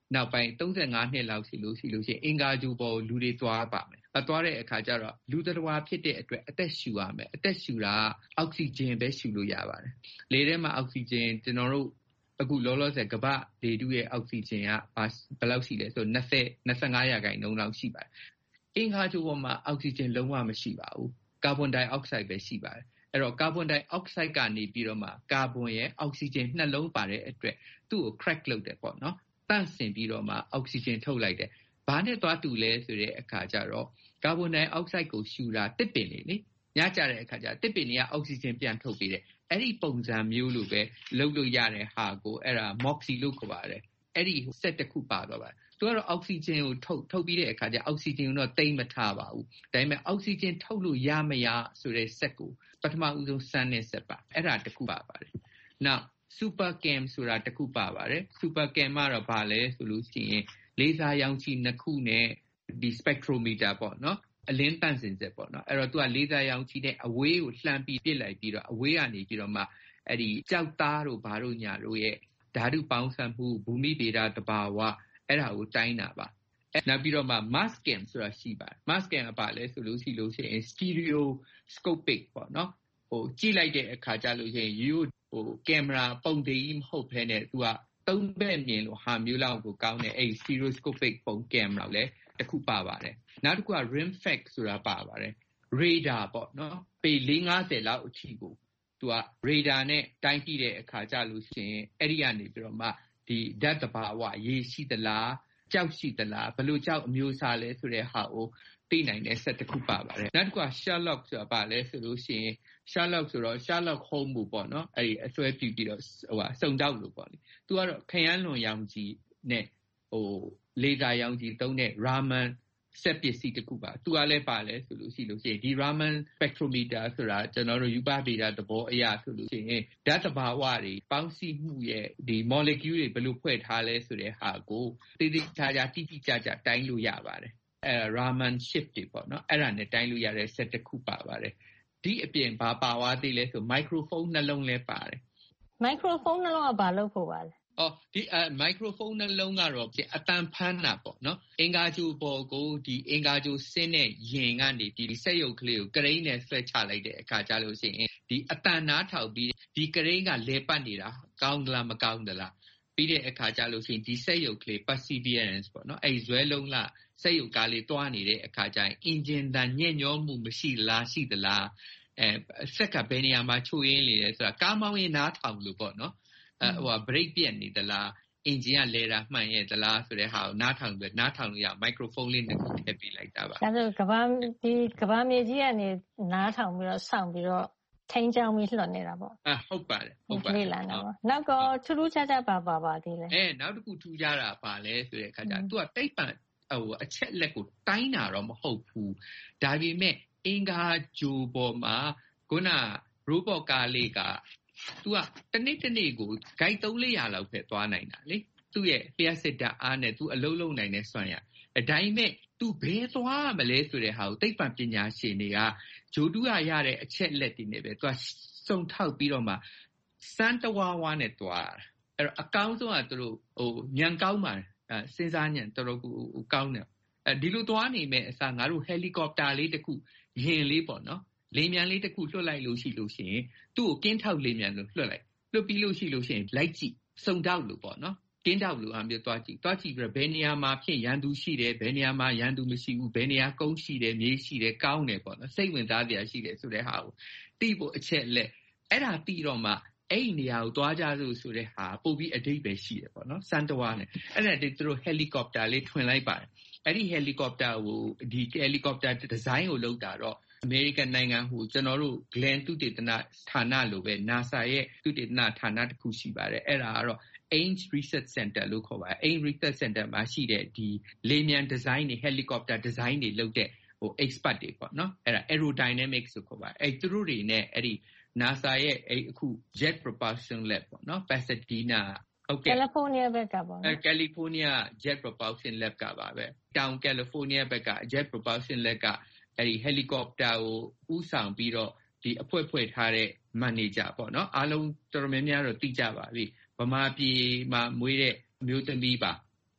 နောက်ပိုင်းသုံးဆယ့်ငါးနှစ်လောက်ရှိလို့ရှိလို့ရှိရင်အင်္ဂါဂြိုဟ်ပေါ်လူတွေသွားပါမယ်။သွားတဲ့အခါကျတော့လူသတ္တဝါဖြစ်တဲ့အတွက်အသက်ရှူရမယ်။အသက်ရှူတာအောက်ဆီဂျင်ပဲရှူလို့ရပါတယ်။လေထဲမှာအောက်ဆီဂျင်ကျွန်တော်တို့အခုလောလောဆယ်ကမ္ဘာလေထုရဲ့အောက်ဆီဂျင်ကဘယ်လောက်ရှိလဲဆိုတော့၂၅ရာခိုင်နှုန်းလောက်ရှိပါတယ်။အင်္ဂါဂြိုဟ်ပေါ်မှာအောက်ဆီဂျင်လုံးဝမရှိပါဘူး။ကာဗွန်ဒိုင်အောက်ဆိုက်ပဲရှိပါတယ်။အဲ့တော့ကာဗွန်ဒိုင်အောက်ဆိုက်ကနေပြီးတော့မှကာဗွန်ရဲ့အောက်ဆီဂျင်နှလုံးပါတဲ့အတွက်သူ့ကို crack လုပ်တယ်ပေါ့နော်။တန့်စင်ပြီးတော့မှအောက်ဆီဂျင်ထုတ်လိုက်တယ်။ဘာနဲ့သွားတူလဲဆိုတဲ့အခါကျတော့ကာဗွန်ဒိုင်အောက်ဆိုက်ကိုရှူတာတစ်ပင်လေလေညကြတဲ့အခါကျတစ်ပင်တွေကအောက်ဆီဂျင်ပြန်ထုတ်ပေးတယ်။အဲ့ဒီပုံစံမျိုးလိုပဲလုပ်လို့ရတဲ့ဟာကိုအဲ့ဒါ moxie လို့ခေါ်ပါတယ်။အဲ့ဒီဆက်တစ်ခုပါတော့ပါတယ်။သူကတော့အောက်ဆီဂျင်ကိုထုတ်ထုတ်ပြီးတဲ့အခါကျအောက်ဆီဂျင်ကိုတော့တိတ်မထားပါဘူး။ဒါပေမဲ့အောက်ဆီဂျင်ထုတ်လို့ရမရဆိုတဲ့ဆက်ကိုပထမဦးဆုံးစမ်းတဲ့ဆက်ပါ။အဲ့ဒါတစ်ခုပါပါတယ်။ Now super cam ဆိုတာတစ်ခုပါပါတယ်။ super cam ကတော့ဘာလဲဆိုလို့ရှိရင်လေဆာရောင်ခြည်နှစ်ခုနဲ့ဒီ spectrometer ပေါ့နော်အလင်းတန့်စင်စက်ပေါ့နော်အဲ့တော့သူကလေဆာရောင်ခြည်နဲ့အဝေးကိုလှမ်းပြီးပစ်လိုက်ပြီးတော့အဝေးကနေပြီးတော့မှအဲ့ဒီကြောက်သားတို့ဘာတို့ညာတို့ရဲ့ဓာတုပေါင်းစပ်မှုဘူမိဗေဒတဘာဝအဲ့ဒါကိုတိုင်းတာပါနောက်ပြီးတော့မှ mass cam ဆိုတာရှိပါတယ် mass cam ကပါလဲဆိုလို့ရှိလို့ရှိရင် stereoscopic ပေါ့နော်ဟိုကြည့်လိုက်တဲ့အခါကျလို့ရှိရင်ရိုးဟိုကင်မရာပုံသေးကြီးမဟုတ်ဘဲနဲ့သူကသုံးဘက်မြင်လို့ဟာမျိုးလောက်ကိုကောင်းတဲ့အဲ့ stereoscopic ပုံကင်မရာလည်းတစ်ခုပါပါတယ်နောက်တစ်ခုက rimfax ဆိုတာပါပါတယ် radar ပေါ့နော်ပေ၄၅၀လောက်အထိကိုသူက radar နဲ့တိုင်းကြည့်တဲ့အခါကျလို့ရှိရင်အဲ့ဒီကနေပြီးတော့မှဒီဓာတ်တဘာဝရေရှိသလားကြောက်ရှိသလားဘယ်လိုကြောက်အမျိုးအစားလဲဆိုတဲ့ဟာကိုသိနိုင်တဲ့ဆက်တစ်ခုပါပါတယ်နောက်တစ်ခုက Sherlock ဆိုတာပါလဲဆိုလို့ရှိရင် Sherlock ဆိုတော့ Sherlock Holmes ပေါ့နော်အဲ့ဒီအစွဲပြပြီးတော့ဟိုဟာစုံတောက်လို့ပေါ့လေသူကတော့ခရမ်းလွန်ရောင်ကြီးနဲ့ဟိုလေသာရောင်ကြီးသုံးတဲ့ Raman ဆက်ပစ္စည်းတစ်ခုပါသူကလည်းပါလဲဆိုလို့ရှိလို့ရှိရင်ဒီ Raman spectrometer ဆိုတာကျွန်တော်တို့ယူပဗေဒသဘောအရဆိုလို့ရှိရင်ဓာတ်တဘာဝတွေပေါင်းစည်းမှုရဲ့ဒီ molecule တွေဘယ်လိုဖွဲ့ထားလဲဆိုတဲ့ဟာကိုတိတိကျကျတိတိကျကျတိုင်းလို့ရပါတယ်အဲ Raman shift တွေပေါ့နော်အဲ့ဒါနဲ့တိုင်းလို့ရတဲ့ set တစ်ခုပါပါတယ်ဒီအပြင်ဘာပါသွားသေးလဲဆို microphone နှလုံးလည်းပါတယ် microphone နှလုံးကဘာလို့ဖို့ပါလဲအော်ဒီအဲ microphone နှလုံးကတော့အတန်ဖမ်းတာပေါ့နော်အင်္ဂါဂြိုဟ်ပေါ်ကိုဒီအင်္ဂါဂြိုဟ်ဆင်းတဲ့ယင်ကနေဒီစက်ရုပ်ကလေးကိုကရိန်းနဲ့ဆွဲချလိုက်တဲ့အခါကျလို့ရှိရင်ဒီအတန်နားထောင်ပြီးဒီကရိန်းကလဲပတ်နေတာကောင်းသလားမကောင်းသလားပြီးတဲ့အခါကျလို့ရှိရင်ဒီစက်ရုပ်ကလေး perseverance ပေါ့နော်အဲ့ဇွဲလုံးလားစက်ရုပ်ကားလေးတွားနေတဲ့အခါကျရင် engine တန်ညံ့ညောမှုမရှိလားရှိသလားအဲစက်ကဘယ်နေရာမှာချိုးရင်းနေလဲဆိုတာကားမောင်းရင်နားထောင်လို့ပေါ့နော်အဲဟို break ပြတ်နေသလားအင်ဂျင်ကလဲတာမှန်ရဲ့သလားဆိုတဲ့ဟာကိုနားထောင်ပြီးနားထောင်လို့ရ microphone လေးတစ်ခုထည့်ပေးလိုက်တာပါဒါဆိုကဘာဒီကဘာမြေကြီးကနေနားထောင်ပြီးတော့စောင့်ပြီးတော့ထိန်းချောင်းပြီးလွှတ်နေတာပေါ့အာဟုတ်ပါတယ်ဟုတ်ပါတယ်လေ့လာတာပေါ့နောက်ကထူးထူးခြားခြားပါပါပါသေးလဲအဲနောက်တစ်ခုထူးခြားတာပါလဲဆိုတဲ့အခါကျသူကတိတ်ပံဟိုအချက်လက်ကိုတိုင်းတာတော့မဟုတ်ဘူးဒါပေမဲ့အင်္ဂါဂြိုဟ်ပေါ်မှာခုန robot ကားလေးကသူကတနေ့တနေ့ကို guide သုံးလေးရာလောက်ပဲသွားနိုင်တာလေသူ့ရဲ့လျှက်စစ်တာအားနဲ့သူအလုံးလုံးနိုင်တဲ့စွမ်းရအတိုင်းမဲ့သူဘယ်သွားမလဲဆိုတဲ့ဟာကိုသိပ္ပံပညာရှင်တွေကဂျိုတူးရရတဲ့အချက်လက်တွေနဲ့ပဲသူကစုံထောက်ပြီးတော့မှစမ်းတဝါဝါနဲ့သွားတာအဲ့တော့အကောင်းဆုံးကသူတို့ဟိုညံကောင်းပါတယ်အဲစဉ်းစားညံတော်တော်ကိုကောင်းတယ်အဲဒီလိုသွားနေမဲ့အစားငါတို့ဟယ်လီကော်ပတာလေးတစ်ခုယင်လေးပေါ့နော်လေမြန်လေးတစ်ခုလွှတ်လိုက်လို့ရှိလို့ရှိရင်သူ့ကိုကင်းထောက်လေမြန်လို့လွှတ်လိုက်လွှတ်ပြီးလို့ရှိလို့ရှိရင်လိုက်ကြည့်စုံတောက်လို့ပေါ့နော်ကင်းထောက်လို့အမျိုးသွားကြည့်သွားကြည့်ပြီးတော့ဘယ်နေရာမှာဖြစ်ရန်သူရှိတယ်ဘယ်နေရာမှာရန်သူမရှိဘူးဘယ်နေရာကုန်းရှိတယ်မြေရှိတယ်ကောင်းတယ်ပေါ့နော်စိတ်ဝင်စားစရာရှိတယ်ဆိုတဲ့ဟာကိုသိဖို့အချက်လက်အဲ့ဒါသိတော့မှအဲ့ဒီနေရာကိုသွားကြလို့ဆိုတဲ့ဟာပို့ပြီးအဓိပ္ပာယ်ရှိတယ်ပေါ့နော်စန်တဝါနဲ့အဲ့ဒါတည်းသူတို့ဟယ်လီကော်ပတာလေးထွင်လိုက်ပါတယ်အဲ့ဒီဟယ်လီကော်ပတာကိုဒီဟယ်လီကော်ပတာဒီဇိုင်းကိုလုပ်တာတော့အမေရိကန်နိုင်ငံဟိုကျွန်တော်တို့ Glenn သုတေသနဌာနလိုပဲ NASA ရဲ့သုတေသနဌာနတစ်ခုရှိပါတယ်အဲ့ဒါကတော့ Ames Research Center လို့ခေါ်ပါတယ် Ames Research Center မှာရှိတဲ့ဒီလေမြန်ဒီဇိုင်းတွေ helicopter design တွေလုပ်တဲ့ဟို expert တွေပေါ့နော်အဲ့ဒါ aerodynamics ဆိုခေါ်ပါတယ်အဲ့သူတို့တွေနဲ့အဲ့ဒီ NASA ရဲ့အဲ့အခု Jet Propulsion Lab ပေါ့နော် Pasadena ဟုတ်ကဲ့ California ဘက်ကပေါ့နော်အဲ California Jet Propulsion Lab ကပါပဲတောင် California ဘက်က Jet Propulsion Lab ကအဲ့ဒီ helicopter ကိုဥဆောင်ပြီးတော့ဒီအဖွဲ့ဖွဲ့ထားတဲ့ manager ပေါ့နော်အားလုံးတော်တော်များများတော့သိကြပါပြီဗမာပြည်မှာမွေးတဲ့အမျိုးသမီးပါ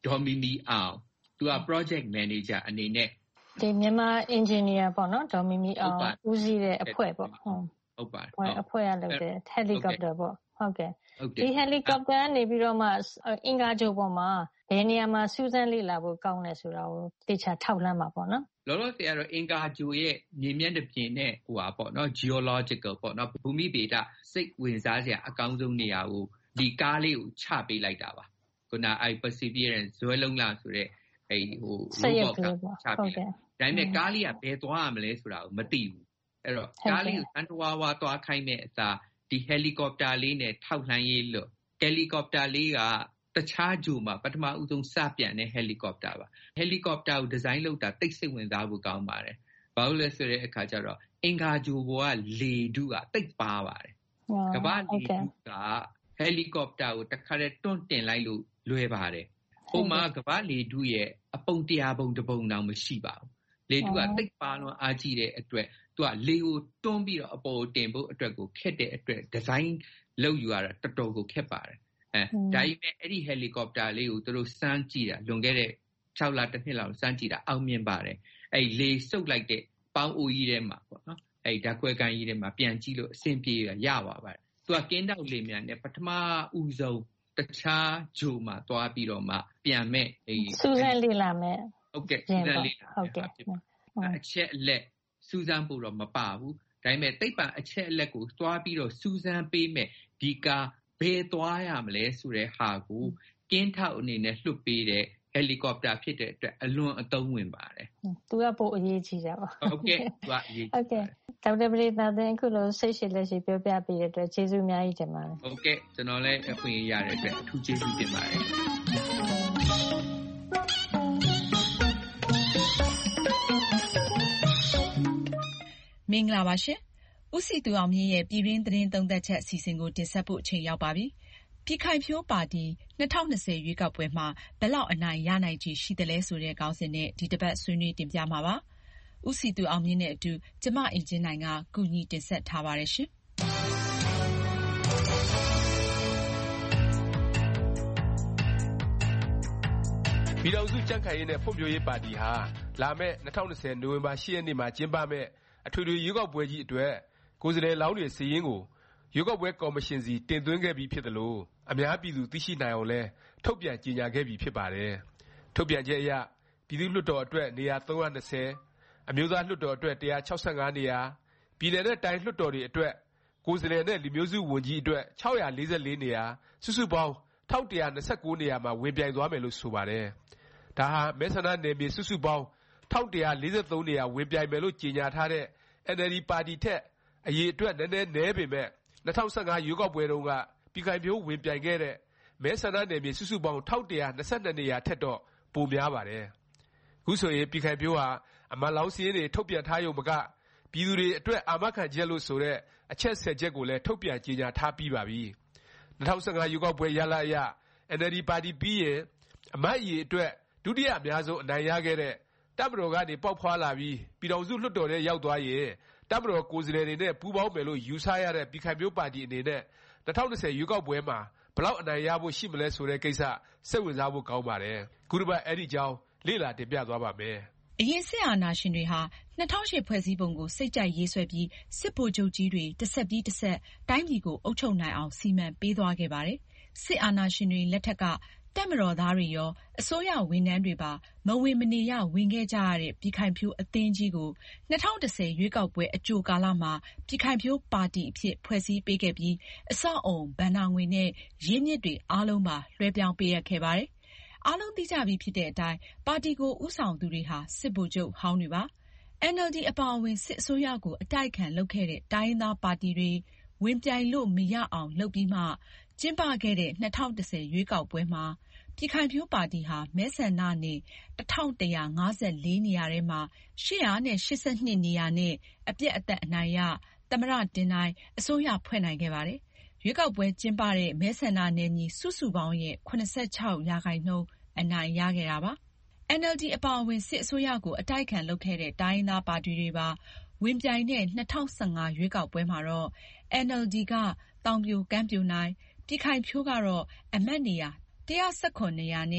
ဒေါ်မီမီအောင်သူက project manager အနေနဲ့ဒီမြန်မာ engineer ပေါ့နော်ဒေါ်မီမီအောင်ဦးစီးတဲ့အဖွဲ့ပေါ့ဟုတ်ပါတယ်အဖွဲ့ကလုပ်တဲ့ helicopter ပေါ့ဟုတ်ကဲ့ဒီ helicopter ကနေပြီးတော့မှအင်္ဂါဂြိုဟ်ပေါ်မှာဘယ်နေရာမှာစူးစမ်းလေ့လာဖို့ကောင်းလဲဆိုတာကိုသိချာထောက်လှမ်းပါပေါ့နော်လောလောဆယ်ကတော့အင်္ဂါဂြိုဟ်ရဲ့မြေမျက်နှာပြင်နဲ့ဟိုပါပေါ့နော် geological ပေါ့နော်ဘူမိဗေဒစိတ်ဝင်စားစရာအကောင်းဆုံးနေရာကိုဒီကားလေးကိုချပေးလိုက်တာပါခုနအဲ perseverance ဇွဲလုံးလာဆိုတဲ့အဲဟို robot ကချပေးတယ်ဒါပေမဲ့ကားလေးကဘယ်သွားရမလဲဆိုတာကိုမသိဘူးအဲ့တော့ကားလေးကိုတန်တဝါဝါသွားခိုင်းမဲ့အစားဒီ helicopter လေးနဲ့ထောက်လှမ်းရေးလို့ helicopter လေးကတခြားဂျိုမှာပထမဦးဆုံးစပြန်တဲ့ helicopter ပါ helicopter ကိုဒီဇိုင်းလုပ်တာတိတ်စိတ်ဝင်စားဖို့ကောင်းပါတယ်ဘာလို့လဲဆိုတဲ့အခါကျတော့အင်္ဂါဂျိုဘောကလေထုကတိတ်ပါပါတယ်ကမ္ဘာလေထုက helicopter ကိုတခါတည်းတွန်းတင်လိုက်လို့လွယ်ပါတယ်ဟိုမှာကမ္ဘာလေထုရဲ့အပုံတရားပုံတစ်ပုံတောင်မရှိပါဘူးလေထုကတိတ်ပါလွန်အားကြီးတဲ့အတွက်သူကလေကိုတွန်းပြီးတော့အပေါ်တင်ဖို့အတွက်ကိုခက်တဲ့အတွက်ဒီဇိုင်းလုပ်ယူရတာတော်တော်ကိုခက်ပါတယ်အဲဒါပေမဲ့အဲ့ဒီ helicopter လေးကိုသူတို့စမ်းကြည့်တာလွန်ခဲ့တဲ့၆လတစ်နှစ်လောက်စမ်းကြည့်တာအောင်မြင်ပါတယ်အဲ့လေစုပ်လိုက်တဲ့ပေါင်းအိုကြီးထဲမှာပေါ့နော်အဲ့ဓာတ်ခွဲကန်ကြီးထဲမှာပြန်ကြည့်လို့အဆင်ပြေရပါပါတယ်သူကကင်းတောက်လေမြန်နဲ့ပထမဦးဆုံးတခြားဂျိုမှာသွားပြီးတော့မှပြန်မဲ့အဲ့စူးစမ်းလေ့လာမဲ့ဟုတ်ကဲ့စူးစမ်းလေ့လာဟုတ်ကဲ့အချက်အလက်စူးစမ်းဖို့တော့မပါဘူးဒါပေမဲ့သိပ္ပံအချက်အလက်ကိုသွားပြီးတော့စူးစမ်းပေးမဲ့ဒီကားဘယ်သွားရမလဲဆိုတဲ့ဟာကိုကင်းထောက်အနေနဲ့လွှတ်ပေးတဲ့ helicopter ဖြစ်တဲ့အတွက်အလွန်အသုံးဝင်ပါတယ်။သူကပိုအရေးကြီးတာပါ။ဟုတ်ကဲ့သူကအရေးကြီး။ဟုတ်ကဲ့ဒေါက်တာပရိသတ်သင်အခုလိုစိတ်ရှိလက်ရှိပြောပြပေးတဲ့အတွက်ကျေးဇူးအများကြီးတင်ပါတယ်။ဟုတ်ကဲ့ကျွန်တော်လည်းအခွင့်အရေးရတဲ့အတွက်အထူးကျေးဇူးတင်ပါတယ်။မင်္ဂလာပါရှင်။ဦးစည်သူအောင်မြင့်ရဲ့ပြည်တွင်းသတင်းသုံးသပ်ချက်အစီအစဉ်ကိုတင်ဆက်ဖို့အချိန်ရောက်ပါပြီ။ပြည်ခိုင်ဖြိုးပါတီ၂၀၂၀ရွေးကောက်ပွဲမှာဘယ်လောက်အနိုင်ရနိုင်ခြေရှိသလဲဆိုတဲ့ခေါင်းစဉ်နဲ့ဒီတစ်ပတ်ဆွေးနွေးတင်ပြမှာပါ။ဦးစည်သူအောင်မြင့်နဲ့အတူကျမအင်ကြင်းနိုင်ကကူညီတင်ဆက်ထားပါတယ်ရှင်။ပြည်ထောင်စုကြံ့ခိုင်ရေးနဲ့ဖွံ့ဖြိုးရေးပါတီဟာလာမယ့်၂၀၂၀နိုဝင်ဘာ၈ရက်နေ့မှာကျင်းပမယ့်အထွေထွေရွေးကောက်ပွဲကြီးအတွက်ကိုယ်စားလှယ်လောင်းတွေစာရင်းကိုရွေးကောက်ပွဲကော်မရှင်ဆီတင်သွင်းခဲ့ပြီးဖြစ်သလိုအများပြည်သူသိရှိနိုင်အောင်လည်းထုတ်ပြန်ကြေညာခဲ့ပြီးဖြစ်ပါတယ်။ထုတ်ပြန်ချက်အရပြည်သူ့လွှတ်တော်အတွက်နေရာ၃၂၀အမျိုးသားလွှတ်တော်အတွက်၁၆၅နေရာပြည်နယ်နဲ့တိုင်းလွှတ်တော်တွေအတွက်ကိုယ်စားလှယ်နဲ့လူမျိုးစုဝန်ကြီးအတွက်၆၄၄နေရာစုစုပေါင်း၁၁၂၉နေရာမှာဝင်ပြိုင်သွားမယ်လို့ဆိုပါတယ်။ဒါဟာမဲဆန္ဒနယ်မြေစုစုပေါင်း၁၁၄၃နေရာဝင်ပြိုင်မယ်လို့ကြေညာထားတဲ့ အင်န်အယ်လ်ဒီ ပါတီထက်အရေအတွက်နည်းနည်းနည်းပေမဲ့၂၀၁၅ရွေးကောက်ပွဲတုန်းကပြည်ခိုင်ဖြိုးဝင်ပြိုင်ခဲ့တဲ့မဲဆန္ဒနယ်မြေစုစုပေါင်း၁၁၂၂နေရာထက်တော့ပိုများပါတယ်။ခုဆိုရင်ပြည်ခိုင်ဖြိုးဟာအမတ်လောင်းစာရင်းတွေထုတ်ပြန်ထားရုံမကပြည်သူတွေအတွက်အာမခံချက်လို့ဆိုတဲ့အချက်ဆယ်ချက်ကိုလည်းထုတ်ပြန်ကြေညာထားပြီးပါပြီ။၂၀၁၅ရွေးကောက်ပွဲရလဒ်အရ အင်န်အယ်လ်ဒီ ပါတီပြီးရင်အမတ်အရေအတွက်ဒုတိယအများဆုံးအနိုင်ရခဲ့တဲ့တပ်မတော်ကနေပေါက်ဖွာလာပြီးပြည်ထောင်စုလွှတ်တော်ထဲရောက်သွားရင်တပ်မတော်ကိုယ်စားလှယ်တွေနဲ့ပူးပေါင်းမယ်လို့ယူဆရတဲ့ပြည်ခိုင်ဖြိုးပါတီအနေနဲ့၂၀၂၀ရွေးကောက်ပွဲမှာဘယ်လောက်အနိုင်ရဖို့ရှိမလဲဆိုတဲ့ကိစ္စစိတ်ဝင်စားဖို့ကောင်းပါတယ်။ခုတစ်ပတ်အဲ့ဒီအကြောင်းလေ့လာတင်ပြသွားပါမယ်။အရင်စစ်အာဏာရှင်တွေဟာ၂၀၀၈ဖွဲ့စည်းပုံကိုစိတ်ကြိုက်ရေးဆွဲပြီးစစ်ဗိုလ်ချုပ်ကြီးတွေတစ်ဆက်ပြီးတစ်ဆက်တိုင်းပြည်ကိုအုပ်ချုပ်နိုင်အောင်စီမံပေးသွားခဲ့ပါတယ်။စစ်အာဏာရှင်တွေလက်ထက်ကတပ်မတော်သားတွေရောအစိုးရဝန်ထမ်းတွေပါမဝင်မနေရဝင်ခဲ့ကြရတဲ့ပြည်ခိုင်ဖြိုးအသင်းကြီးကို၂၀၁၀ရွေးကောက်ပွဲအကြိုကာလမှာပြည်ခိုင်ဖြိုးပါတီအဖြစ်ဖွဲ့စည်းပေးခဲ့ပြီးအဆောက်အုံဘဏ္ဍာငွေနဲ့ရင်းမြစ်တွေအားလုံးပါလွှဲပြောင်းပေးရခဲ့ပါတယ်။အားလုံးသိကြပြီးဖြစ်တဲ့အတိုင်းပါတီကိုဦးဆောင်သူတွေဟာစစ်ဗိုလ်ချုပ်ဟောင်းတွေပါ။ အင်န်အယ်လ်ဒီ အပါအဝင်စစ်အစိုးရကိုအတိုက်အခံလုပ်ခဲ့တဲ့တိုင်းရင်းသားပါတီတွေဝင်ပြိုင်လို့မရအောင်လုပ်ပြီးမှကျင်းပခဲ့တဲ့၂၀၁၀ရွေးကောက်ပွဲမှာပြည်ခိုင်ဖြိုးပါတီဟာမဲဆန္ဒနယ်၁၁၅၄နေရာထဲမှာ၈၈၂နေရာနဲ့အပြတ်အသတ်အနိုင်ရသမ္မတတင်နိုင်အစိုးရဖွဲ့နိုင်ခဲ့ပါတယ်။ရွေးကောက်ပွဲကျင်းပတဲ့မဲဆန္ဒနယ်မြေစုစုပေါင်းရဲ့၇၆ရာခိုင်နှုန်းအနိုင်ရခဲ့တာပါ။ အင်န်အယ်လ်ဒီ အပါအဝင်စစ်အစိုးရကိုအတိုက်အခံလုပ်ခဲ့တဲ့တိုင်းရင်းသားပါတီတွေပါဝင်ပြိုင်တဲ့၂၀၁၅ရွေးကောက်ပွဲမှာတော့ အင်န်အယ်လ်ဒီ ကသောင်ပြိုကမ်းပြိုနိုင်ပြည်ခိုင်ဖြိုးကတော့အမတ်နေရာ၁၁၇နေရာနဲ့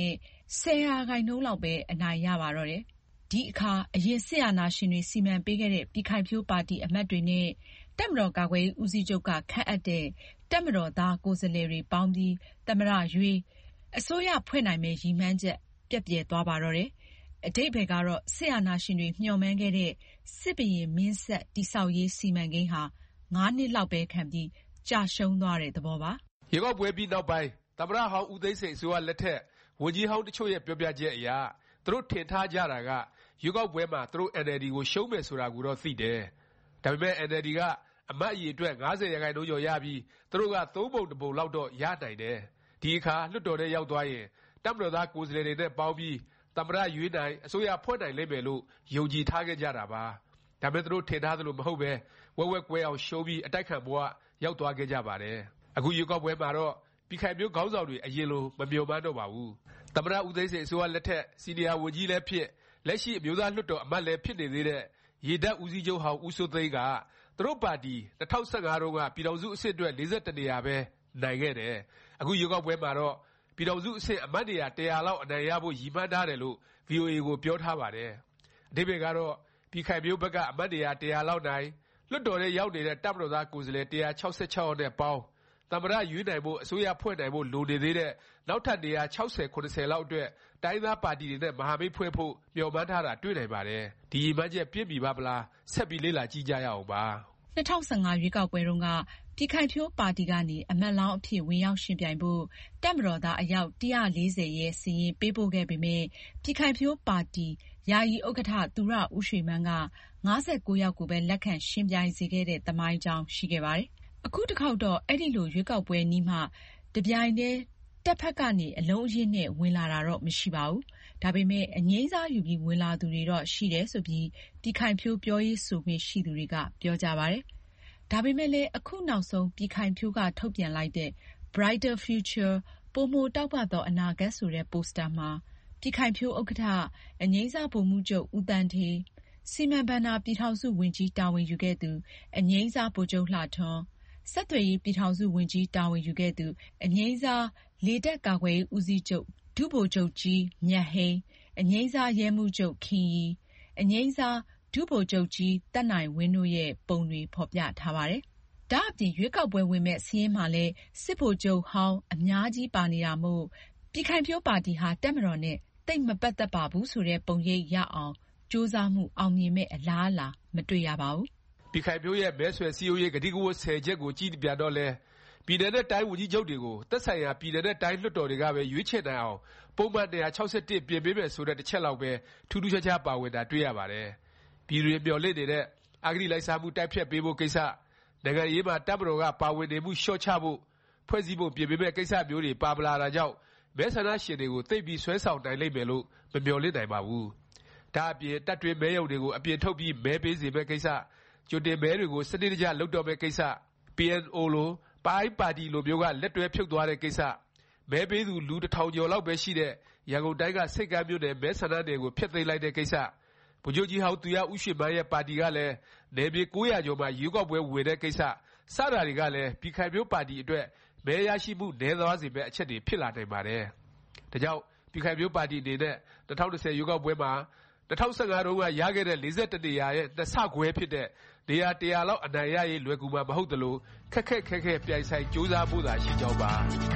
ဆယ်ရာခိုင်နှုန်းလောက်ပဲအနိုင်ရပါတော့တယ်။ဒီအခါအရင်စစ်အာဏာရှင်တွေစီမံပေးခဲ့တဲ့ပြည်ခိုင်ဖြိုးပါတီအမတ်တွေနဲ့တပ်မတော်ကာကွယ်ရေးဦးစီးချုပ်ကခန့်အပ်တဲ့တပ်မတော်သားကိုယ်စားလှယ်တွေပေါင်းပြီးသမ္မတရွေးအစိုးရဖွဲ့နိုင်မယ့်ရည်မှန်းချက်ပျက်ပြယ်သွားပါတော့တယ်။အဓိပ္ပာယ်ကတော့စစ်အာဏာရှင်တွေမျှော်မှန်းခဲ့တဲ့စစ်ဘုရင်မင်းဆက်တည်ဆောက်ရေးစီမံကိန်းဟာငါးနှစ်လောက်ပဲခံပြီးကျရှုံးသွားတဲ့သဘောပါ။ရွေးကောက်ပွဲပြီးနောက်ပိုင်းသမ္မတဟောင်းဦးသိန်းစိန်အစိုးရလက်ထက်ဝန်ကြီးဟောင်းတချို့ရဲ့ပြောပြချက်အရသူတို့ထင်ထားကြတာကရွေးကောက်ပွဲမှာသူတို့ အင်န်အယ်လ်ဒီ ကိုရှုံးမယ်ဆိုတာကိုတော့သိတယ်။ဒါပေမဲ့ အင်န်အယ်လ်ဒီ ကအမတ်အရေအတွက်ငါးဆယ်ရာခိုင်နှုန်းကျော်ရပြီးသူတို့ကသုံးပုံတစ်ပုံလောက်တော့ရနိုင်တယ်။ဒီအခါလွှတ်တော်ထဲရောက်သွားရင်တပ်မတော်သားကိုယ်စားလှယ်တွေနဲ့ပေါင်းပြီးသမ္မတရွေးနိုင်အစိုးရဖွဲ့နိုင်လိမ့်မယ်လို့ယုံကြည်ထားခဲ့ကြတာပါ။ဒါပေမဲ့သူတို့ထင်ထားသလိုမဟုတ်ပဲဝက်ဝက်ကွဲအောင်ရှုံးပြီးအတိုက်ခံဘဝရောက်သွားခဲ့ကြပါတယ်။အခုရွေးကောက်ပွဲမှာတော့ပြည်ခိုင်ဖြိုးခေါင်းဆောင်တွေအရင်လိုမမျှော်မှန်းတော့ပါဘူး။သမ္မတဦးသိန်းစိန်အစိုးရလက်ထက်စီနီယာဝန်ကြီးလည်းဖြစ်လက်ရှိအမျိုးသားလွှတ်တော်အမတ်လည်းဖြစ်နေသေးတဲ့ရေတပ်ဦးစီးချုပ်ဟောင်းဦးစိုးသိန်းကသူတို့ပါတီ၂၀၁၅တုန်းကပြည်ထောင်စုအဆင့်အတွက်၄၁နေရာပဲနိုင်ခဲ့တယ်။အခုရွေးကောက်ပွဲမှာတော့ပြည်ထောင်စုအဆင့်အမတ်နေရာတစ်ရာလောက်အနိုင်ရဖို့ရည်မှန်းထားတယ်လို့ဗွီအိုအေကိုပြောထားပါတယ်။အဓိပ္ပါယ်ကတော့ပြည်ခိုင်ဖြိုးဘက်ကအမတ်နေရာတစ်ရာလောက်နိုင်လွှတ်တော်ထဲရောက်နေတဲ့တပ်မတော်သားကိုယ်စားလှယ်တစ်ရာခြောက်ဆယ့်ခြောက်ယောက်နဲ့ပေါင်းသမ္မတရွေးနိုင်ဖို့အစိုးရဖွဲ့နိုင်ဖို့လိုနေသေးတဲ့နောက်ထပ်နေရာခြောက်ဆယ်ခုနှစ်ဆယ်လောက်အတွက်တိုင်းသားပါတီတွေနဲ့မဟာမိတ်ဖွဲ့ဖို့မျှော်မှန်းထားတာတွေ့နိုင်ပါတယ်။ဒီရည်မှန်းချက်ပြည့်မီပါမလားဆက်ပြီးလေ့လာကြည့်ကြရအောင်ပါ။၂၀၁၅ရွေးကောက်ပွဲတုန်းကပြည်ခိုင်ဖြိုးပါတီကနေအမတ်လောင်းအဖြစ်ဝင်ရောက်ယှဉ်ပြိုင်ဖို့တပ်မတော်သားအယောက်၁၄၀ရဲ့စာရင်းပေးပို့ခဲ့ပေမယ့်ပြည်ခိုင်ဖြိုးပါတီယာယီဥက္ကဋ္ဌသူရဦးရွှေမန်းက၅၉ယောက်ကိုပဲလက်ခံယှဉ်ပြိုင်စေခဲ့တဲ့သမိုင်းကြောင်းရှိခဲ့ပါတယ်။အခုတစ်ခေါက်တော့အဲ့ဒီလိုရွေးကောက်ပွဲနီးမှတပြိုင်တည်းတပ်ဖက်ကနေအလုံးအရင်းနဲ့ဝင်လာတာတော့မရှိပါဘူး။ဒါပေမဲ့အငြိမ်းစားယူပြီးဝင်လာသူတွေတော့ရှိတယ်ဆိုပြီးပြည်ခိုင်ဖြိုးပြောရေးဆိုခွင့်ရှိသူတွေကပြောကြပါတယ်။ဒါပေမဲ့လည်းအခုနောက်ဆုံးပြည်ခိုင်ဖြိုးကထုတ်ပြန်လိုက်တဲ့ Brighter Future ပိုမိုတောက်ပသောအနာဂတ်ဆိုတဲ့ပိုစတာမှာပြည်ခိုင်ဖြိုးဥက္ကဋ္ဌအငြိမ်းစားဗိုလ်မှူးချုပ်ဦးသန်းဌေးစီမံဘဏ္ဍာပြည်ထောင်စုဝန်ကြီးတာဝန်ယူခဲ့သူအငြိမ်းစားဗိုလ်ချုပ်လှထွန်းဆက်သွယ်ရေးပြည်ထောင်စုဝန်ကြီးတာဝန်ယူခဲ့သူအငြိမ်းစားလေတပ်ကာကွယ်ရေးဦးစီးချုပ်ဒုဗိုလ်ချုပ်ကြီးမြတ်ဟိန်းအငြိမ်းစားရဲမှူးချုပ်ခင်ရီအငြိမ်းစားဒုဗိုလ်ချုပ်ကြီးသက်နိုင်ဝင်းတို့ရဲ့ပုံတွေဖော်ပြထားပါတယ်။ဒါ့အပြင်ရွေးကောက်ပွဲဝင်မဲ့စာရင်းမှာလည်းစစ်ဗိုလ်ချုပ်ဟောင်းအများကြီးပါနေတာမို့ပြည်ခိုင်ဖြိုးပါတီဟာတပ်မတော်နဲ့တိတ်မပတ်သက်ပါဘူးဆိုတဲ့ပုံရိပ်ရအောင်ကြိုးစားမှုအောင်မြင်မဲ့အလားအလာမတွေ့ရပါဘူး။ပြည်ခိုင်ဖြိုးရဲ့မဲဆွယ်စည်းရုံးရေးကတိကဝတ်ဆယ်ချက်ကိုကြည့်ပြတော့လဲပြည်နယ်နဲ့တိုင်းဝန်ကြီးချုပ်တွေကိုသက်ဆိုင်ရာပြည်နယ်နဲ့တိုင်းလွှတ်တော်တွေကပဲရွေးချယ်နိုင်အောင်ပုံမှန်၂၆၁ပြင်ပေးမယ်ဆိုတဲ့တစ်ချက်လောက်ပဲထူးထူးခြားခြားပါဝင်တာတွေ့ရပါတယ်။ပြည်တွင်မျှော်လင့်နေတဲ့အဂတိလိုက်စားမှုတိုက်ဖျက်ပေးဖို့ကိစ္စနိုင်ငံရေးမှာတပ်မတော်ကပါဝင်နေမှုလျှော့ချဖို့ဖွဲ့စည်းပုံပြင်ပေးမဲ့ကိစ္စမျိုးတွေပါပလာတာကြောင့်မဲဆန္ဒရှင်တွေကိုသိပ်ပြီးဆွဲဆောင်နိုင်လိမ့်မယ်လို့မမျှော်လင့်နိုင်ပါဘူး။ဒါအပြင်တပ်တွင်းမဲရုံတွေကိုအပြင်ထုတ်ပြီးမဲပေးစေမဲ့ကိစ္စကြိုတင်မဲတွေကိုစနစ်တကျလုပ်တော့မဲ့ကိစ္စ ပီ အန် အို လိုပိုင်းပါတီလိုမျိုးကလက်တွဲဖြုတ်သွားတဲ့ကိစ္စမဲပေးသူလူတစ်ထောင်ကျော်လောက်ပဲရှိတဲ့ရန်ကုန်တိုင်းကဆိပ်ကမ်းမြို့နယ်မဲဆန္ဒနယ်ကိုဖျက်သိမ်းလိုက်တဲ့ကိစ္စဗိုလ်ချုပ်ကြီးဟောင်းသူရဦးရွှေမန်းရဲ့ပါတီကလည်းနယ်မြေ၉ရာကျော်မှာရွေးကောက်ပွဲဝင်တဲ့ကိစ္စစတာတွေကလည်းပြည်ခိုင်ဖြိုးပါတီအတွက်မဲရရှိမှုနည်းသွားစေမယ့်အချက်တွေဖြစ်လာနိုင်ပါတယ်။ဒါကြောင့်ပြည်ခိုင်ဖြိုးပါတီအနေနဲ့၂၀၂၀ရွေးကောက်ပွဲမှာ၂၀၁၅တုန်းကရခဲ့တဲ့၄၁နေရာရဲ့နှစ်ဆခွဲဖြစ်တဲ့နေရာတစ်ရာလောက်အနိုင်ရရေးလွယ်ကူမှာမဟုတ်သလိုခက်ခက်ခဲခဲပြိုင်ဆိုင်ကြိုးစားဖို့သာရှိကြောင်းပါ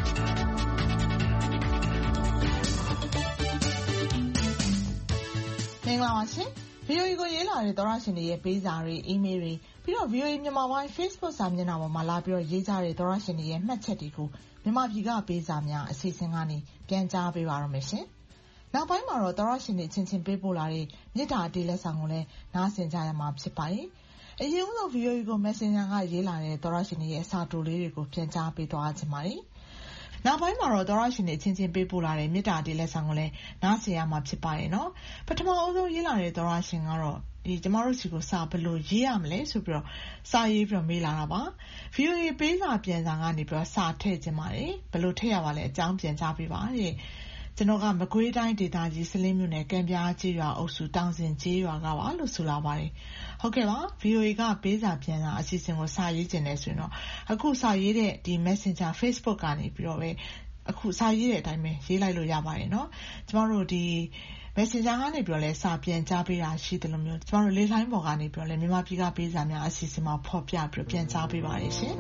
မင်္ဂလာပါရှင် ဗီအိုအေ ကိုရေးလာတဲ့သောရရှင်တွေရဲ့ပေးစာတွေအီးမေးလ်တွေပြီးတော့ ဗီအိုအေ မြန်မာပိုင်း Facebook စာမျက်နှာပေါ်မှာလာပြီးတော့ရေးကြတဲ့သောရရှင်တွေရဲ့မှတ်ချက်တွေကိုမြန်မာပြည်ကပေးစာများအစီအစဉ်ကနေပြန်ကြားပေးပါရမယ်ရှင်နောက်ပိုင်းမှာတော့သောရရှင်တွေချင်းချင်းပေးပို့လာတဲ့မြစ်တာအတေးလက်ဆောင်ကိုလည်းနားဆင်ကြရမှာဖြစ်ပါတယ်အရင်ဆုံး ဗီအိုအေ ကို Messenger ကရေးလာတဲ့သောရရှင်တွေရဲ့စာတိုလေးတွေကိုပြန်ကြားပေးသွားခြင်းပါတယ်နောက်ပိုင်းမှာတော့သောရရှင်တွေချင်းချင်းပေးပို့လာတဲ့မြစ်တာအတေးလက်ဆောင်ကိုလည်းနားဆင်ရမှာဖြစ်ပါတယ်နော်ပထမအဆုံးရေးလာတဲ့သောရရှင်ကတော့ဒီကျမတို့စီကိုစာဘယ်လိုရေးရမလဲဆိုပြီးတော့စာရေးပြီးတော့မေးလာတာပါ ဗီအိုအေ ပေးစာပြန်စာကနေပြီးတော့စာထည့်ခြင်းပါတယ်ဘယ်လိုထည့်ရပါလဲအကြောင်းပြန်ကြားပေးပါတဲ့ကျွန်တော်ကမကွေးတိုင်းဒေသကြီးစလင်းမြို့နယ်ကံပြားကျေးရွာအုပ်စုတောင်စင်ကျေးရွာကပါလို့ဆိုလာပါတယ်ဟုတ်ကဲ့ပါ ဗီအိုအေ ကပေးစာပြန်စာအစီအစဉ်ကိုစာရေးခြင်းနဲ့ဆိုရင်တော့အခုစာရေးတဲ့ဒီ Messenger Facebook ကနေပြီးတော့ပဲအခုစာရေးတဲ့အတိုင်းပဲရေးလိုက်လို့ရပါတယ်เนาะကျမတို့ဒီ Messenger ကနေပြီးတော့လဲစာပြန်ကြားပေးတာရှိတယ်လို့မျိုးကျမတို့လေလိုင်းပေါ်ကနေပြီးတော့လဲမြန်မာပြည်ကပေးစာများအစီအစဉ်မှာဖော်ပြပြီးပြန်ကြားပေးပါတယ်ရှင်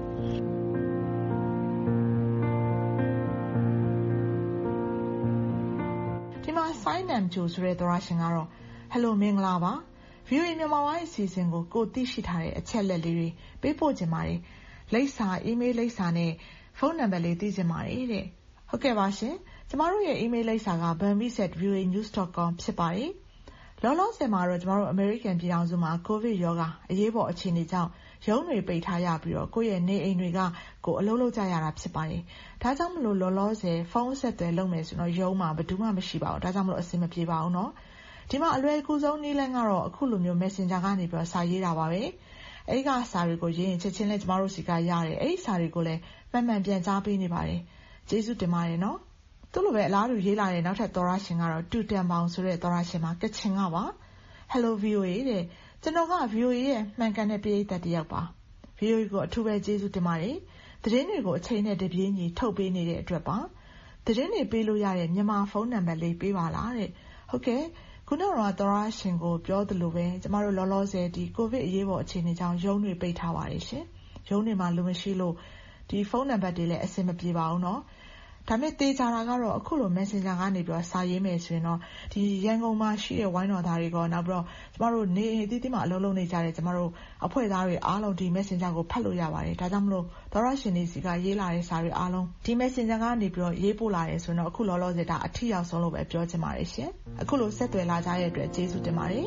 ဒီမှာ Sign and Joe ဆိုတဲ့သောရရှင်ကတော့ Hello မင်္ဂလာပါ ဗီအိုအေ မြန်မာပိုင်းအစီအစဉ်ကိုကိုသိရှိထားတဲ့အချက်လက်လေးတွေပေးပို့ခြင်းပါတယ်လိပ်စာ email လိပ်စာနဲ့ဖုန်းနံပါတ်လေးသိချင်ပါတယ်တဲ့ဟုတ်ကဲ့ပါရှင်ကျမတို့ရဲ့ email လိပ်စာက burmese at v o a news dot com ဖြစ်ပါတယ်လောလောဆယ်မှာတော့ကျမတို့ American ပြည်ထောင်စုမှာ COVID ရောဂါအရေးပေါ်အခြေအနေကြောင့်ရုံးတွေပိတ်ထားရပြီးတော့ကိုယ့်ရဲ့နေအိမ်တွေကကိုအလုပ်လုပ်ကြရတာဖြစ်ပါတယ်ဒါကြောင့်မလို့လောလောဆယ်ဖုန်းဆက်သွယ်လုပ်မယ်ဆိုတော့ရုံးမှာဘယ်သူမှမရှိပါဘူးဒါကြောင့်မလို့အဆင်မပြေပါဘူးเนาะဒီမှာအလွယ်ကူဆုံးနည်းလမ်းကတော့အခုလိုမျိုး Messenger ကနေပြီးတော့စာရေးတာပါပဲအဲ့ဒီကစာတွေကိုရေးရင်ချက်ချင်းလဲကျမတို့စီကရတယ်အဲ့ဒီစာတွေကိုလည်းမှန်မှန်ပြန်ကြားပေးနေပါတယ်ကျေးဇူးတင်ပါတယ်နော်သူ့လိုပဲအလားတူရေးလာတဲ့နောက်ထပ်သောရရှင်ကတော့တူတန်ပေါင်ဆိုတဲ့သောရရှင်မှာကချင်ကပါ Hello ဗီအိုအေ တဲ့ကျွန်တော်က ဗီအိုအေ ရဲ့မှန်ကန်တဲ့ပရိသတ်တစ်ယောက်ပါ ဗီအိုအေ ကိုအထူးပဲကျေးဇူးတင်ပါတယ်သတင်းတွေကိုအချိန်နဲ့တပြေးညီထုတ်ပေးနေတဲ့အတွက်ပါသတင်းတွေပေးလို့ရတဲ့မြန်မာဖုန်းနံပါတ်လေးပေးပါလားတဲ့ဟုတ်ကဲ့ခုနကတော့သောရရှင်ကိုပြောသလိုပဲကျမတို့လောလောဆယ်ဒီကိုဗစ်အရေးပေါ်အခြေအနေကြောင့်ရုံးတွေပိတ်ထားပါတယ်ရှင်ရုံးတွေမှာလူမရှိလို့ဒီဖုန်းနံပါတ်တွေလည်းအဆင်မပြေပါဘူးเนาะဒါပေမဲ့တေးကြတာကတော့အခုလို Messenger ကနေပြီးတော့စာရေးမယ်ဆိုရင်တော့ဒီရန်ကုန်မှာရှိတဲ့ဝိုင်းတော်သားတွေကနောက်ပြီးတော့ကျမတို့နေအသီးသီးမှာအလုပ်လုပ်နေကြတဲ့ကျမတို့အဖွဲ့သားတွေအားလုံးဒီ Messenger ကိုဖတ်လို့ရပါတယ်ဒါကြောင့်မလို့သောရရှင်တွေစီကရေးလာတဲ့စာတွေအားလုံးဒီ Messenger ကနေပြီးတော့ရေးပို့လာတယ်ဆိုရင်တော့အခုလောလောဆယ်ဒါအထီရောက်ဆုံးလို့ပဲပြောချင်ပါတယ်ရှင်အခုလိုဆက်သွယ်လာကြတဲ့အတွက်ကျေးဇူးတင်ပါတယ်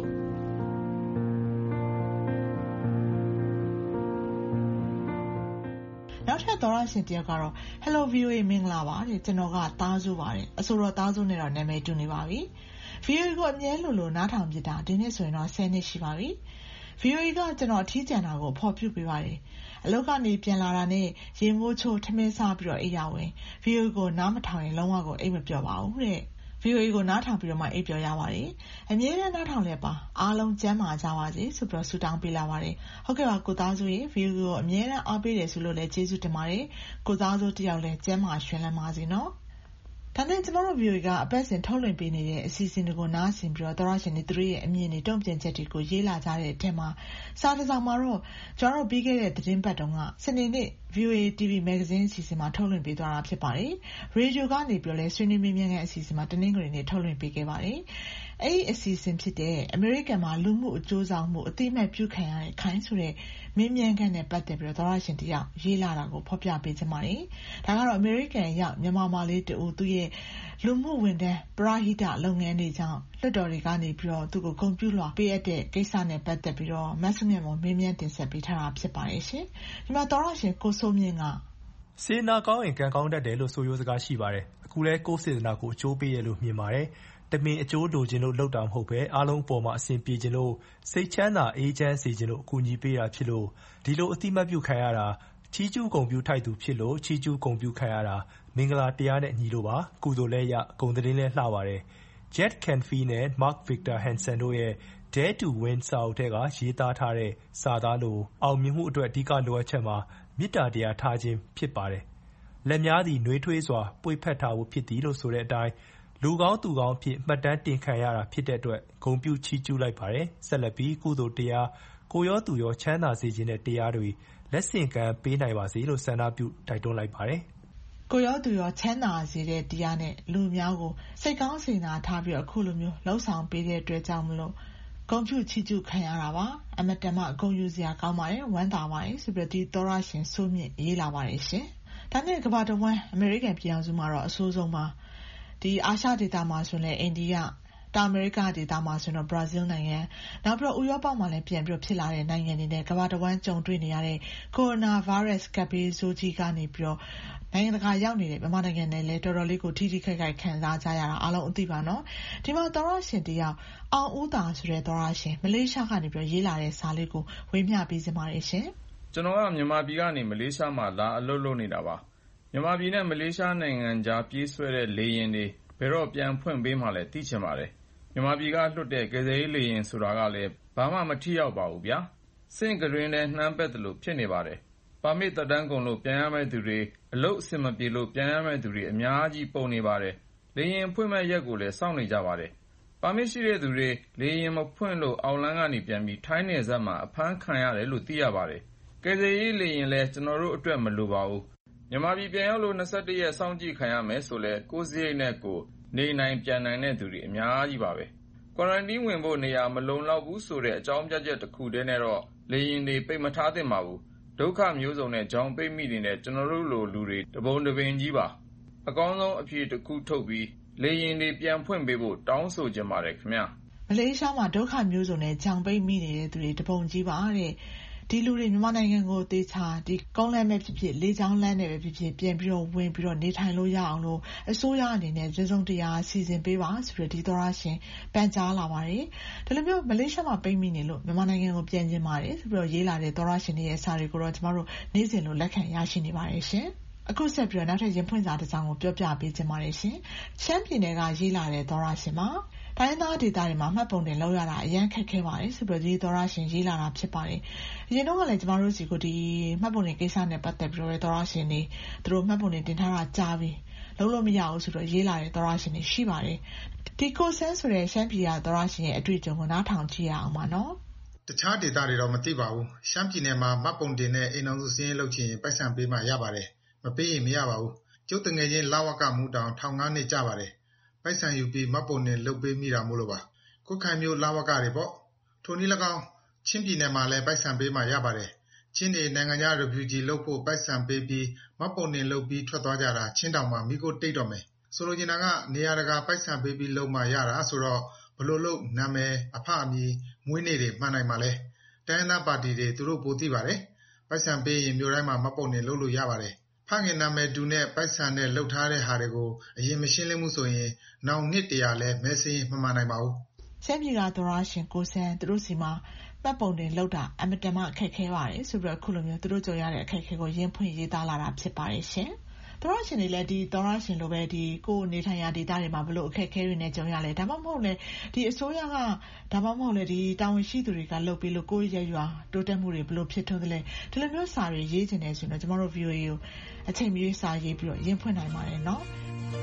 နောက်ထပ်သောရရှင်တယောက်ကတော့ Hello ဗီအိုအေ မင်္ဂလာပါတဲ့ကျွန်တော်ကသားစုပါတယ်အဆိုတော့သားစုနဲ့တော့နာမည်တူနေပါပြီ ဗီအိုအေ ကိုအမြဲလိုလိုနားထောင်ပြတာဒီနေ့ဆိုရင်တော့ဆယ်နှစ်ရှိပါပြီ ဗီအိုအေ ကကျွန်တော်အထီးကျန်တာကိုဖော်ပြပေးပါတယ်အလုပ်ကနေပြန်လာတာနဲ့ရေမိုးချိုးထမင်းစားပြီးတော့အိပ်ရဝင် ဗီအိုအေ ကိုနားမထောင်ရင်လုံးဝကိုအိပ်မပျော်ပါဘူးတဲ့ဗီအိုအေ ကိုနားထောင်ပြီးတော့မှအိပ်ပျော်ရပါတယ်အမြဲတမ်းနားထောင်လဲပါအားလုံးကျန်းမာကြပါစေဆိုပြီးတော့ဆုတောင်းပေးလာပါတယ်ဟုတ်ကဲ့ပါကိုသားစုရေဗီအိုအေ ကိုအမြဲတမ်းအားပေးတယ်ဆိုလို့လည်းကျေးဇူးတင်ပါတယ်ကိုသားစုတယောက်လည်းကျန်းမာရွှင်လန်းပါစေနော်ဒါနဲ့ကျမတို့ ဗီအိုအေ ကအပတ်စဉ်ထုတ်လွှင့်ပေးနေတဲ့အစီအစဉ်တွေကိုနားဆင်ပြီးတော့သောရရှင်တွေသူတို့ရဲ့အမြင်တွေတုံ့ပြန်ချက်တွေကိုရေးလာကြတဲ့အထက်မှာစာတစ်စောင်မှာတော့ကျွန်တော်တို့ပြီးခဲ့တဲ့သတင်းပတ်တုန်းကစနေနေ့ ဗီအိုအေ တီဗီ မဂ္ဂဇင်းအစီအစဉ်မှာထုတ်လွှင့်ပေးသွားတာဖြစ်ပါတယ်ရေဒီယိုကနေပြီးတော့လဲဆွေးနွေးမေးမြန်းတဲ့အစီအစဉ်မှာတနင်္ဂနွေနေ့ထုတ်လွှင့်ပေးခဲ့ပါတယ်အဲ့ဒီအစီအစဉ်ဖြစ်တဲ့အမေရိကန်မှာလူမှုအကျိုးဆောင်မှုအသိမှတ်ပြုခံရတဲ့ခိုင်းဆိုတဲ့မင်းမြန်ခန့်နဲ့ပတ်သက်ပြီးတော့သောရရှင်တယောက်ရေးလာတာကိုဖော်ပြပေးချင်ပါတယ်ဒါကတော့အမေရိကန်ရောက်မြန်မာမာလေးတူသူရဲ့လူမှုဝန်ထမ်းပရဟိတလုပ်ငန်းတွေကြောင့်လွှတ်တော်တွေကနေပြီးတော့သူ့ကိုဂုဏ်ပြုလွှာပေးအပ်တဲ့ကိစ္စနဲ့ပတ်သက်ပြီးတော့မဆုမြတ်မမေးမြန်းတင်ဆက်ပေးထားတာဖြစ်ပါတယ်ရှင်ဒီမှာသောရရှင်ကိုစိုးမြင့်ကစေနာကောင်းရင်ကံကောင်းတတ်တယ်လို့ဆိုရိုးစကားရှိပါတယ်အခုလဲကိုယ်စေတနာကိုအကျိုးပေးရလို့မြင်ပါတယ်တမင်အကျိုးလိုချင်လို့လုပ်တာမဟုတ်ပဲအားလုံးအပေါ်မှာအဆင်ပြေချင်လို့စိတ်ချမ်းသာအေးချမ်းစေချင်လို့အကူအညီပေးတာဖြစ်လို့ဒီလိုအတိမတ်ပြုခံရတာချီးကျူးဂုဏ်ပြုထိုက်သူဖြစ်လို့ချီးကျူးဂုဏ်ပြုခံရတာမင်္ဂလာတရားနဲ့ညီလို့ပါကုသိုလ်လည်းရဂုဏ်သတင်းလည်းလှပါတယ် Jet Canfee နဲ့ Mark Victor Hansen တို့ရဲ့ Dare to Win စာအုပ်ထဲကရေးသားထားတဲ့စာသားလိုအောင်မြင်မှုအတွက်အဓိကလိုအပ်ချက်မှာမေတ္တာတရားထားခြင်းဖြစ်ပါတယ်လက်များသည်နှွေးထွေးစွာပွေဖက်ထားဖို့ဖြစ်သည်လို့ဆိုတဲ့အတိုင်းလူကောင်းသူကောင်းအဖြစ်မှတ်တမ်းတင်ခံရတာဖြစ်တဲ့အတွက်ဂုဏ်ပြုချီးကျူးလိုက်ပါတယ်ဆက်လက်ပြီးကုသိုလ်တရားကိုရောသူရောချမ်းသာစေခြင်းတဲ့တရားတွေလက်ဆင့်ကမ်းပေးနိုင်ပါစေလို့ဆန္ဒပြုတိုက်တွန်းလိုက်ပါတယ်ကိုရောသူရောချမ်းသာစေတဲ့တရားနဲ့လူများကိုစိတ်ကောင်းစေနာထားပြီးအခုလိုမျိုးလှုပ်ဆောင်ပေးတဲ့အတွက်ကြောင့်မလို့ဂုဏ်ပြုချီးကျူးခံရတာပါအမတန်မှဂုဏ်ယူစရာကောင်းပါတယ်ဝမ်းသာပါတယ်ဆိုပြီးဒီသောရရှင်စိုးမြင့်ရေးလာပါတယ်ရှင်ဒါနဲ့ကမ္ဘာတစ်ဝန်းအမေရိကန်ပြည်ထောင်စုမှာတော့အဆိုးဆုံးပါဒီအာရှဒေသမှာဆိုရင်အိန္ဒိယတောင်အမေရိကဒေသမှာဆိုတော့ဘရာဇီးနိုင်ငံနောက်ပြီးတော့ဥရောပမှာလည်းပြန်ပြီးဖြစ်လာတဲ့နိုင်ငံတွေနဲ့ကမ္ဘာတစ်ဝန်းကြုံတွေ့နေရတဲ့ကိုရိုနာဗိုင်းရပ်စ်ကပ်ဘေးဆိုးကြီးကနေပြီးတော့နိုင်ငံတကာရောက်နေတဲ့မြန်မာနိုင်ငံနဲ့လည်းတော်တော်လေးကိုထိထိခိုက်ခိုက်ခံစားကြရတာအားလုံးအသိပါနော်ဒီမှာသောရရှင်တယောက်အောင်ဦးသာဆိုတဲ့သောရရှင်မလေးရှားကနေပြီးတော့ရေးလာတဲ့စာလေးကိုဝေမျှပေးစပါရရှင်ကျွန်တော်ကမြန်မာပြည်ကနေမလေးရှားမှာလာအလုပ်လုပ်နေတာပါမြန်မာပြည်နဲ့မလေးရှားနိုင်ငံကြားပြေးဆွဲတဲ့လေယာဉ်တွေဘယ်တော့ပြန်ဖွင့်ပေးမှလဲသိချင်ပါတယ်မြန်မာပြည်ကလွှတ်တဲ့ကယ်ဆယ်ရေးလေယာဉ်ဆိုတာကလည်းဘာမှမထိရောက်ပါဘူးဗျာစင့်ကရင်းနဲ့နှမ်းပက်တယ်လို့ဖြစ်နေပါတယ်ပါမစ်သက်တမ်းကုန်လို့ပြန်ရမယ့်သူတွေအလုပ်အဆင်မပြေလို့ပြန်ရမယ့်သူတွေအများကြီးပုံနေပါတယ်။လေယာဉ်ဖွင့်မဲ့ရက်ကိုလည်းစောင့်နေကြပါတယ်။ပါမစ်ရှိတဲ့သူတွေလေယာဉ်မဖွင့်လို့အောက်လမ်းကနေပြန်ပြီးထိုင်းနယ်စပ်မှာအဖမ်းခံရတယ်လို့သိရပါတယ်။ကယ်ဆယ်ရေးလေယာဉ်လည်းကျွန်တော်တို့အတွက်မလိုပါဘူး။မြန်မာပြည်ပြန်ရောက်လို့၂၁ရက်စောင့်ကြည့်ခံရမယ်ဆိုလဲကိုယ့်စရိတ်နဲ့ကိုယ်နေနိုင်ပြန်နိုင်တဲ့သူတွေအများကြီးပါပဲ။ ကွာရန်တင်းဝင်ဖို့နေရာမလုံလောက်ဘူးဆိုတဲ့အကြောင်းပြချက်တစ်ခုတည်းနဲ့တော့လေယာဉ်တွေပိတ်မထားသင့်ပါဘူး။ဒုက္ခမျိုးစုံနဲ့ကြောင်ပိတ်မိနေတဲ့ကျွန်တော်တို့လိုလူတွေတပုံတပင်ကြီးပါ။အကောင်းဆုံးအဖြေတစ်ခုထုတ်ပြီးလေယာဉ်တွေပြန်ဖွင့်ပေးဖို့တောင်းဆိုချင်ပါတယ်ခင်ဗျာ။မလေးရှားမှာဒုက္ခမျိုးစုံနဲ့ကြောင်ပိတ်မိနေတဲ့သူတွေတပုံကြီးပါတဲ့။ဒီလူတွေမြန်မာနိုင်ငံကိုသေချာဒီကုန်းလမ်းပဲဖြစ်ဖြစ်လေကြောင်းလမ်းနဲ့ပဲဖြစ်ဖြစ်ပြန်ပြီးတော့ဝင်ပြီးတော့နေထိုင်လို့ရအောင်လို့အစိုးရအနေနဲ့စုံစုံတရားစီစဉ်ပေးပါဆိုတဲ့ဒီသောရရှင်ပန်ကြားလာပါတယ်။ဒါလိုမျိုးမလေးရှားမှာပိတ်မိနေလို့မြန်မာနိုင်ငံကိုပြန်ကျင်ပါတယ်ဆိုပြီးတော့ရေးလာတဲ့သောရရှင်တွေရဲ့စာတွေကိုတော့ကျမတို့နေ့စဉ်လိုလက်ခံရရှိနေပါတယ်ရှင်။အခုဆက်ပြီးတော့နောက်ထပ်ရင်ဖွင့်စာတစ်စောင်ကိုပြောပြပေးချင်ပါတယ်ရှင်။ရှမ်းပြည်နယ်ကရေးလာတဲ့သောရရှင်မှာတိုင်းသားဒေသတွေမှာမှတ်ပုံတင်လောက်ရတာအရန်ခက်ခဲပါတယ်ဆိုပြီးတော့ဒီသောရရှင်ရေးလာတာဖြစ်ပါတယ်။အရင်တော့ကလည်းကျမတို့စီကိုဒီမှတ်ပုံတင်ကိစ္စနဲ့ပတ်သက်ပြီးတော့သောရရှင်တွေသူတို့မှတ်ပုံတင်တင်ထားတာကြားပြီးလုံးလို့မရဘူးဆိုတော့ရေးလာတဲ့သောရရှင်တွေရှိပါတယ်။ဒီကိုဆန်းဆိုတဲ့ရှမ်းပြည်ကသောရရှင်ရဲ့အတွေ့အကြုံကိုနားထောင်ကြည့်ရအောင်ပါနော်။တခြားဒေသတွေတော့မသိပါဘူး။ရှမ်းပြည်နယ်မှာမှတ်ပုံတင်နဲ့အိမ်တော်စုစည်းရင်လုပ်ချင်ပိုက်ဆံပေးမှရပါတယ်။မပေးရင်မရပါဘူး။ကျုပ်တငယ်ချင်းလဝကမူတောင်ထောင်ငါးနှစ်ကြပါတယ်။ပိုက်ဆံယူပြီးမှတ်ပုံတင်လုပ်ပေးမိတာမို့လို့ပါ။ခုခိုင်မျိုးလဝကတွေပေါ့။ထိုနည်း၎င်းချင်းပြည်နယ်မှာလည်းပိုက်ဆံပေးမှရပါတယ်။ချင်းတွေနိုင်ငံခြား refugee လုပ်ဖို့ပိုက်ဆံပေးပြီးမှတ်ပုံတင်လုပ်ပြီးထွက်သွားကြတာချင်းတောင်မှမိကိုတိတ်တော့မယ်။ဆိုလိုချင်တာကနေရာတကာပိုက်ဆံပေးပြီးလုပ်မှရတာဆိုတော့ဘလို့လို့နာမည်အဖအမည်မွေးနေ့တွေမှန်နိုင်မှာလဲ။တိုင်းသားပါတီတွေသူတို့ပိုသိပါတယ်။ပိုက်ဆံပေးရင်မြို့တိုင်းမှာမှတ်ပုံတင်လုပ်လို့ရပါတယ်။ဖခင်နာမည်တူနဲ့ပိုက်ဆံနဲ့လှုပ်ထားတဲ့ဟာတွေကိုအရင်မရှင်းလင်းမှုဆိုရင်နောက်နှစ်တရာလဲမဲစင်းမမှန်နိုင်ပါဘူး။ရှမ်းပြည်ကသောရရှင်ကိုဆန်းသူတို့စီမှာမှတ်ပုံတင်လောက်တာအမတမအခက်ခဲပါတယ်ဆိုပြီးတော့အခုလိုမျိုးသူတို့ကြုံရတဲ့အခက်ခဲကိုရင်းဖွင့်ရေးသားလာတာဖြစ်ပါတယ်ရှင်။သောရရှင်တွေလည်းဒီသောရရှင်လိုပဲဒီကိုနေထိုင်ရာဒေသတွေမှာဘလို့အခက်ခဲတွေနဲ့ကြုံရလဲဒါမှမဟုတ်လေဒီအစိုးရကဒါမှမဟုတ်လေဒီတာဝန်ရှိသူတွေကလုပ်ပြီးလို့ကိုယ့်ရဲ့ရွာတိုးတက်မှုတွေဘလို့ဖြစ်ထွန်းတယ်လဲဒီလိုမျိုးစာတွေရေးချင်တယ်ဆိုတော့ကျမတို့ ဗီအိုအေ ကိုအချိန်မီစာရေးပြီးတော့ရင်းဖွင့်နိုင်ပါတယ်နော်။